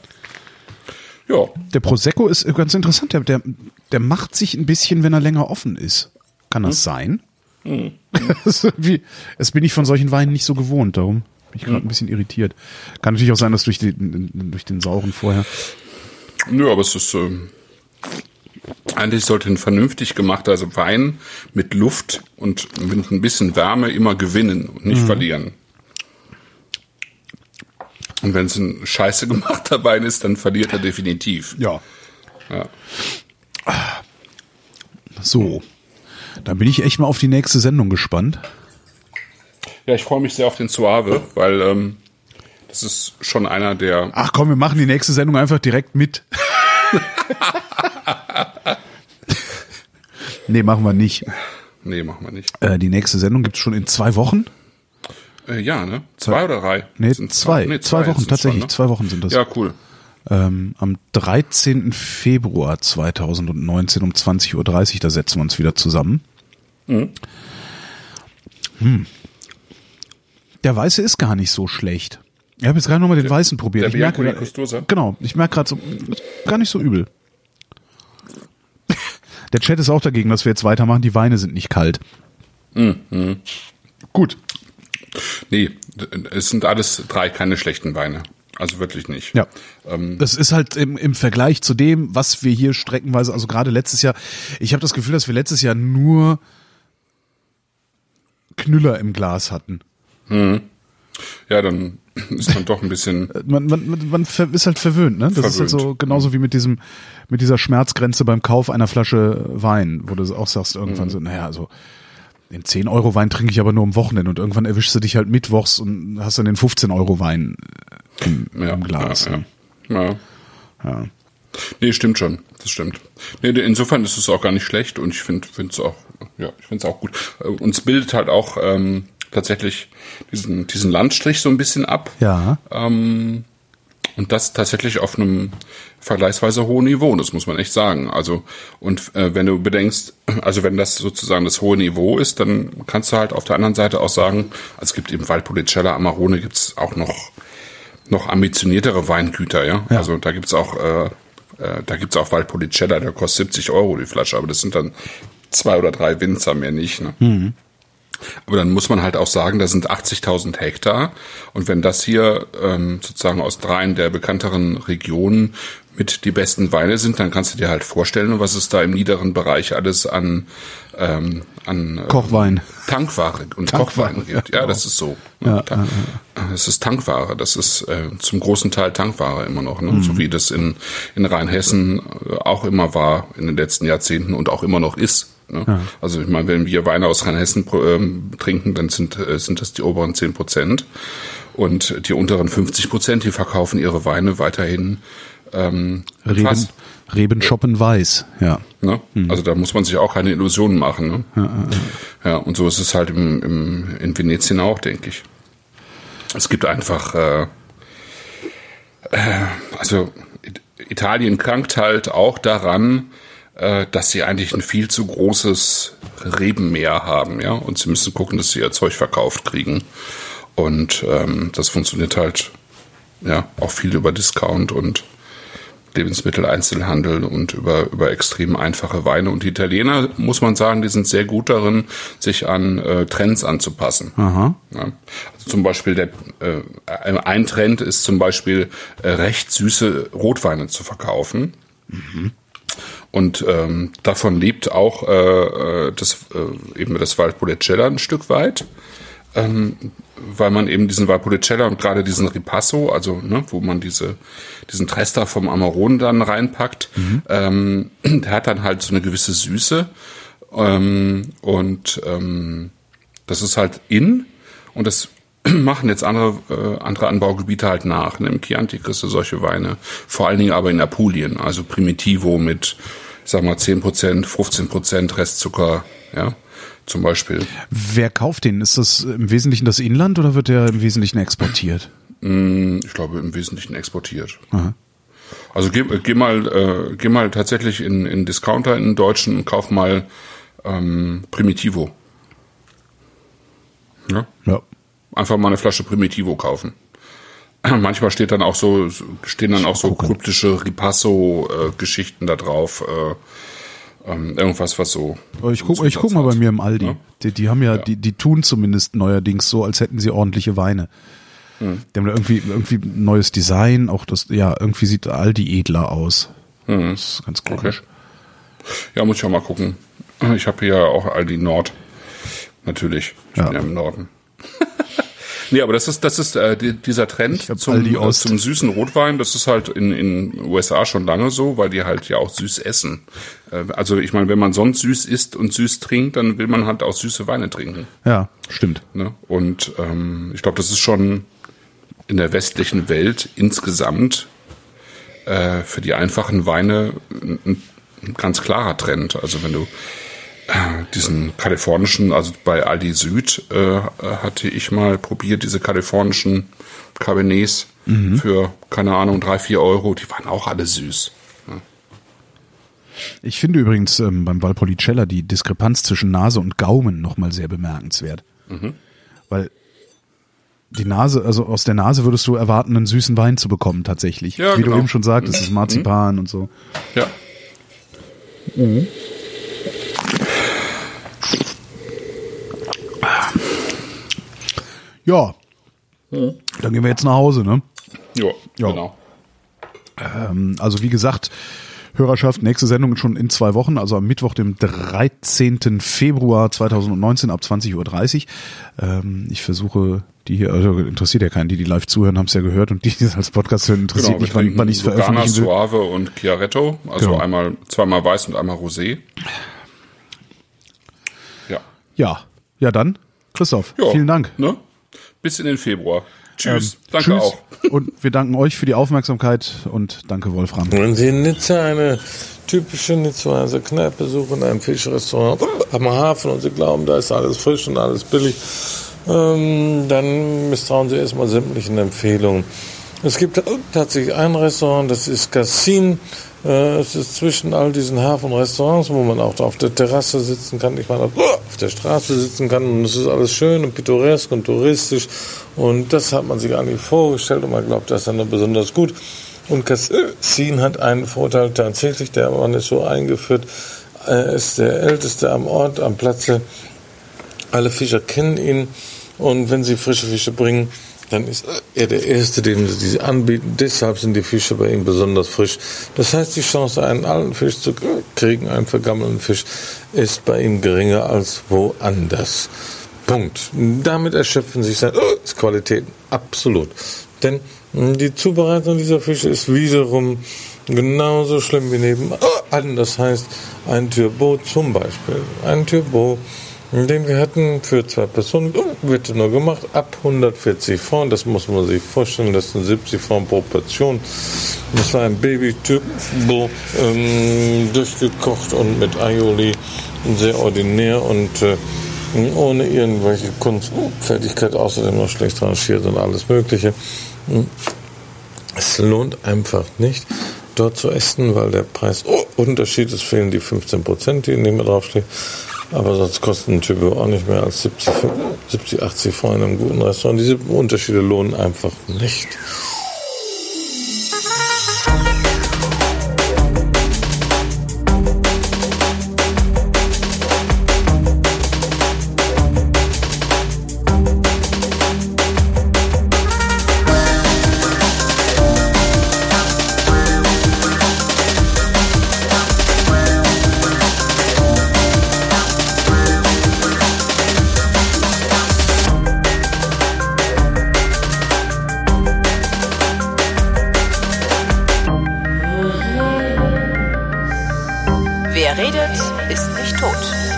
Ja. Der Prosecco ist ganz interessant, der, der, der macht sich ein bisschen, wenn er länger offen ist. Kann das hm. sein? Hm. das, wie, das bin ich von solchen Weinen nicht so gewohnt, darum bin ich gerade hm. ein bisschen irritiert. Kann natürlich auch sein, dass durch, die, durch den Sauren vorher. Nö, aber es ist äh, eigentlich sollte ein vernünftig gemachter also Wein mit Luft und mit ein bisschen Wärme immer gewinnen und nicht mhm. verlieren. Und wenn es ein scheiße gemachter Wein ist, dann verliert er definitiv. Ja. Ja. So, dann bin ich echt mal auf die nächste Sendung gespannt. Ja, ich freue mich sehr auf den Suave, weil ähm, das ist schon einer der... Ach komm, wir machen die nächste Sendung einfach direkt mit. Nee, machen wir nicht. Nee, machen wir nicht. Äh, die nächste Sendung gibt's schon in zwei Wochen? Äh, ja, ne? Zwei oder drei? Nee, zwei. Zwei, nee, zwei, zwei Wochen, tatsächlich. Schon, ne? Zwei Wochen sind das. Ja, cool. Ähm, am dreizehnten Februar zweitausendneunzehn um zwanzig Uhr dreißig, da setzen wir uns wieder zusammen. Mhm. Hm. Der Weiße ist gar nicht so schlecht. Ich habe jetzt gerade nochmal den der, Weißen probiert. Der ich merke, Bianco di Custosa? Genau, ich merke gerade so, gar nicht so übel. Der Chat ist auch dagegen, dass wir jetzt weitermachen. Die Weine sind nicht kalt. Mhm. Gut. Nee, es sind alles drei keine schlechten Weine. Also wirklich nicht. Ja. Ähm, das ist halt im, im Vergleich zu dem, was wir hier streckenweise, also gerade letztes Jahr, ich habe das Gefühl, dass wir letztes Jahr nur Knüller im Glas hatten. Mhm. Ja, dann ist man doch ein bisschen... man, man, man ist halt verwöhnt, ne? Das verwöhnt. Ist halt so genauso wie mit diesem, mit dieser Schmerzgrenze beim Kauf einer Flasche Wein, wo du auch sagst irgendwann mhm. so, naja, also den zehn Euro Wein trinke ich aber nur am Wochenende und irgendwann erwischst du dich halt mittwochs und hast dann den fünfzehn Euro Wein im, ja, im Glas. Ja, ne? ja. Ja. ja. Nee, stimmt schon. Das stimmt. Nee, insofern ist es auch gar nicht schlecht und ich finde es auch, ja, ich finde es auch gut. Uns bildet halt auch ähm, tatsächlich diesen, diesen Landstrich so ein bisschen ab. Ja. Ähm, und das tatsächlich auf einem vergleichsweise hohen Niveau, das muss man echt sagen. Also, und äh, wenn du bedenkst, also wenn das sozusagen das hohe Niveau ist, dann kannst du halt auf der anderen Seite auch sagen, also es gibt eben Valpolicella, Amarone, gibt's auch noch, noch ambitioniertere Weingüter, ja. ja. Also da gibt's auch, äh, äh, da gibt's auch Valpolicella, der kostet siebzig Euro die Flasche, aber das sind dann zwei oder drei Winzer, mehr nicht, ne? Mhm. Aber dann muss man halt auch sagen, da sind achtzigtausend Hektar. Und wenn das hier ähm, sozusagen aus dreien der bekannteren Regionen mit die besten Weine sind, dann kannst du dir halt vorstellen, was es da im niederen Bereich alles an ähm, an Kochwein, Tankware und Tankware, Kochwein gibt. Ja, das ist so. Ja, Ta- ja, Es ist Tankware. Das ist äh, zum großen Teil Tankware immer noch, ne? Mhm. So wie das in in Rheinhessen auch immer war in den letzten Jahrzehnten und auch immer noch ist. Ne? Ja. Also ich meine, wenn wir Weine aus Rheinhessen ähm, trinken, dann sind äh, sind das die oberen zehn Prozent und die unteren fünfzig Prozent, die verkaufen ihre Weine weiterhin ähm, Reben, fast. Reben shoppen weiß, ja. Ne? Mhm. Also da muss man sich auch keine Illusionen machen. Ne? Ja, ja, ja. ja, und so ist es halt im, im, in Venetien auch, denke ich. Es gibt einfach, äh, äh, also Italien krankt halt auch daran, äh, dass sie eigentlich ein viel zu großes Rebenmeer haben, ja, und sie müssen gucken, dass sie ihr Zeug verkauft kriegen. Und ähm, das funktioniert halt ja auch viel über Discount und Lebensmitteleinzelhandel und über über extrem einfache Weine. Und die Italiener, muss man sagen, die sind sehr gut darin, sich an äh, Trends anzupassen. Aha. Ja. Also zum Beispiel der äh, ein Trend ist zum Beispiel äh, recht süße Rotweine zu verkaufen. Mhm. Und ähm, davon lebt auch äh, das äh, eben das Valpolicella ein Stück weit. Ähm, weil man eben diesen Valpolicella und gerade diesen Ripasso, also ne, wo man diese diesen Trester vom Amarone dann reinpackt, mhm. ähm, der hat dann halt so eine gewisse Süße ähm, und ähm, das ist halt in und das machen jetzt andere äh, andere Anbaugebiete halt nach. Ne? Im Chianti kriegst du solche Weine, vor allen Dingen aber in Apulien, also Primitivo mit, sag mal, zehn Prozent, fünfzehn Prozent Restzucker, ja. Zum Beispiel. Wer kauft den? Ist das im Wesentlichen das Inland oder wird der im Wesentlichen exportiert? Ich glaube im Wesentlichen exportiert. Aha. Also geh, geh mal, äh, geh mal tatsächlich in, in Discounter in den Deutschen und kauf mal ähm, Primitivo. Ja? Ja. Einfach mal eine Flasche Primitivo kaufen. Manchmal steht dann auch so, stehen dann auch so kryptische Ripasso-Geschichten da drauf. Äh, Ähm, irgendwas, was so. Ich guck, ich guck mal bei mir im Aldi. Ja? Die, die haben ja, ja, die, die tun zumindest neuerdings so, als hätten sie ordentliche Weine. Hm. Die haben da irgendwie, irgendwie ein neues Design, auch das, ja, irgendwie sieht Aldi edler aus. Hm. Das ist ganz komisch. Okay. Ja, muss ich auch mal gucken. Ich habe hier ja auch Aldi Nord. Natürlich. Ich ja. bin ja im Norden. Nee, aber das ist, das ist äh, die, dieser Trend zum, äh, zum süßen Rotwein, das ist halt in in U S A schon lange so, weil die halt ja auch süß essen. Äh, also ich meine, wenn man sonst süß isst und süß trinkt, dann will man halt auch süße Weine trinken. Ja, stimmt. Ne? Und ähm, ich glaube, das ist schon in der westlichen Welt insgesamt äh, für die einfachen Weine ein, ein ganz klarer Trend. Also wenn du diesen kalifornischen, also bei Aldi Süd äh, hatte ich mal probiert, diese kalifornischen Cabernets mhm. für, keine Ahnung, drei, vier Euro, die waren auch alle süß. Ja. Ich finde übrigens ähm, beim Valpolicella die Diskrepanz zwischen Nase und Gaumen nochmal sehr bemerkenswert. Mhm. Weil die Nase, also aus der Nase würdest du erwarten, einen süßen Wein zu bekommen tatsächlich. Ja, Wie genau. du eben schon sagtest, das ist Marzipan mhm. und so. Ja. Mhm. Ja, mhm. dann gehen wir jetzt nach Hause, ne? Jo, ja, genau. Ähm, also wie gesagt, Hörerschaft, nächste Sendung schon in zwei Wochen, also am Mittwoch, dem dreizehnten Februar zweitausendneunzehn ab zwanzig Uhr dreißig. Ähm, ich versuche, die hier, also interessiert ja keinen, die die live zuhören, haben es ja gehört und die, die das als Podcast hören, interessiert genau, mich, wann, wann ich es veröffentlichen will. Suave und Chiaretto, also genau. einmal, zweimal weiß und einmal Rosé. Ja. Ja, ja dann, Christoph, ja, vielen Dank. Ne? Bis in den Februar. Tschüss. Ähm, danke tschüss. auch. Und wir danken euch für die Aufmerksamkeit und danke Wolfram. Wenn Sie in Nizza eine typische Nizzaer Kneipe suchen, ein Fischrestaurant am Hafen und Sie glauben, da ist alles frisch und alles billig, ähm, dann misstrauen Sie erstmal sämtlichen Empfehlungen. Es gibt tatsächlich ein Restaurant, das ist Cassin. Es ist zwischen all diesen Hafenrestaurants, wo man auch auf der Terrasse sitzen kann, ich meine, auf der Straße sitzen kann und es ist alles schön und pittoresk und touristisch und das hat man sich eigentlich vorgestellt und man glaubt, das ist dann besonders gut. Und Cassin hat einen Vorteil tatsächlich, der Mann ist so eingeführt, er ist der Älteste am Ort, am Platze, alle Fischer kennen ihn und wenn sie frische Fische bringen, dann ist er der Erste, dem sie diese anbieten. Deshalb sind die Fische bei ihm besonders frisch. Das heißt, die Chance, einen alten Fisch zu kriegen, einen vergammelten Fisch, ist bei ihm geringer als woanders. Punkt. Damit erschöpfen sich seine Qualitäten. Absolut. Denn die Zubereitung dieser Fische ist wiederum genauso schlimm wie nebenan. Das heißt, ein Turbo zum Beispiel. Ein Turbo, den wir hatten für zwei Personen, wird nur gemacht ab hundertvierzig Francs. Das muss man sich vorstellen, das sind siebzig Francs pro Portion. Das war ein Baby-Turbo, ähm, durchgekocht und mit Aioli, sehr ordinär und äh, ohne irgendwelche Kunstfertigkeit, außerdem noch schlecht rangiert und alles Mögliche. Es lohnt einfach nicht, dort zu essen, weil der Preisunterschied ist, fehlen die fünfzehn Prozent, die neben mir draufstehen. Aber sonst kostet ein Turbo auch nicht mehr als siebzig, achtzig Francs in einem guten Restaurant. Diese Unterschiede lohnen einfach nicht. Wer redet, ist nicht tot.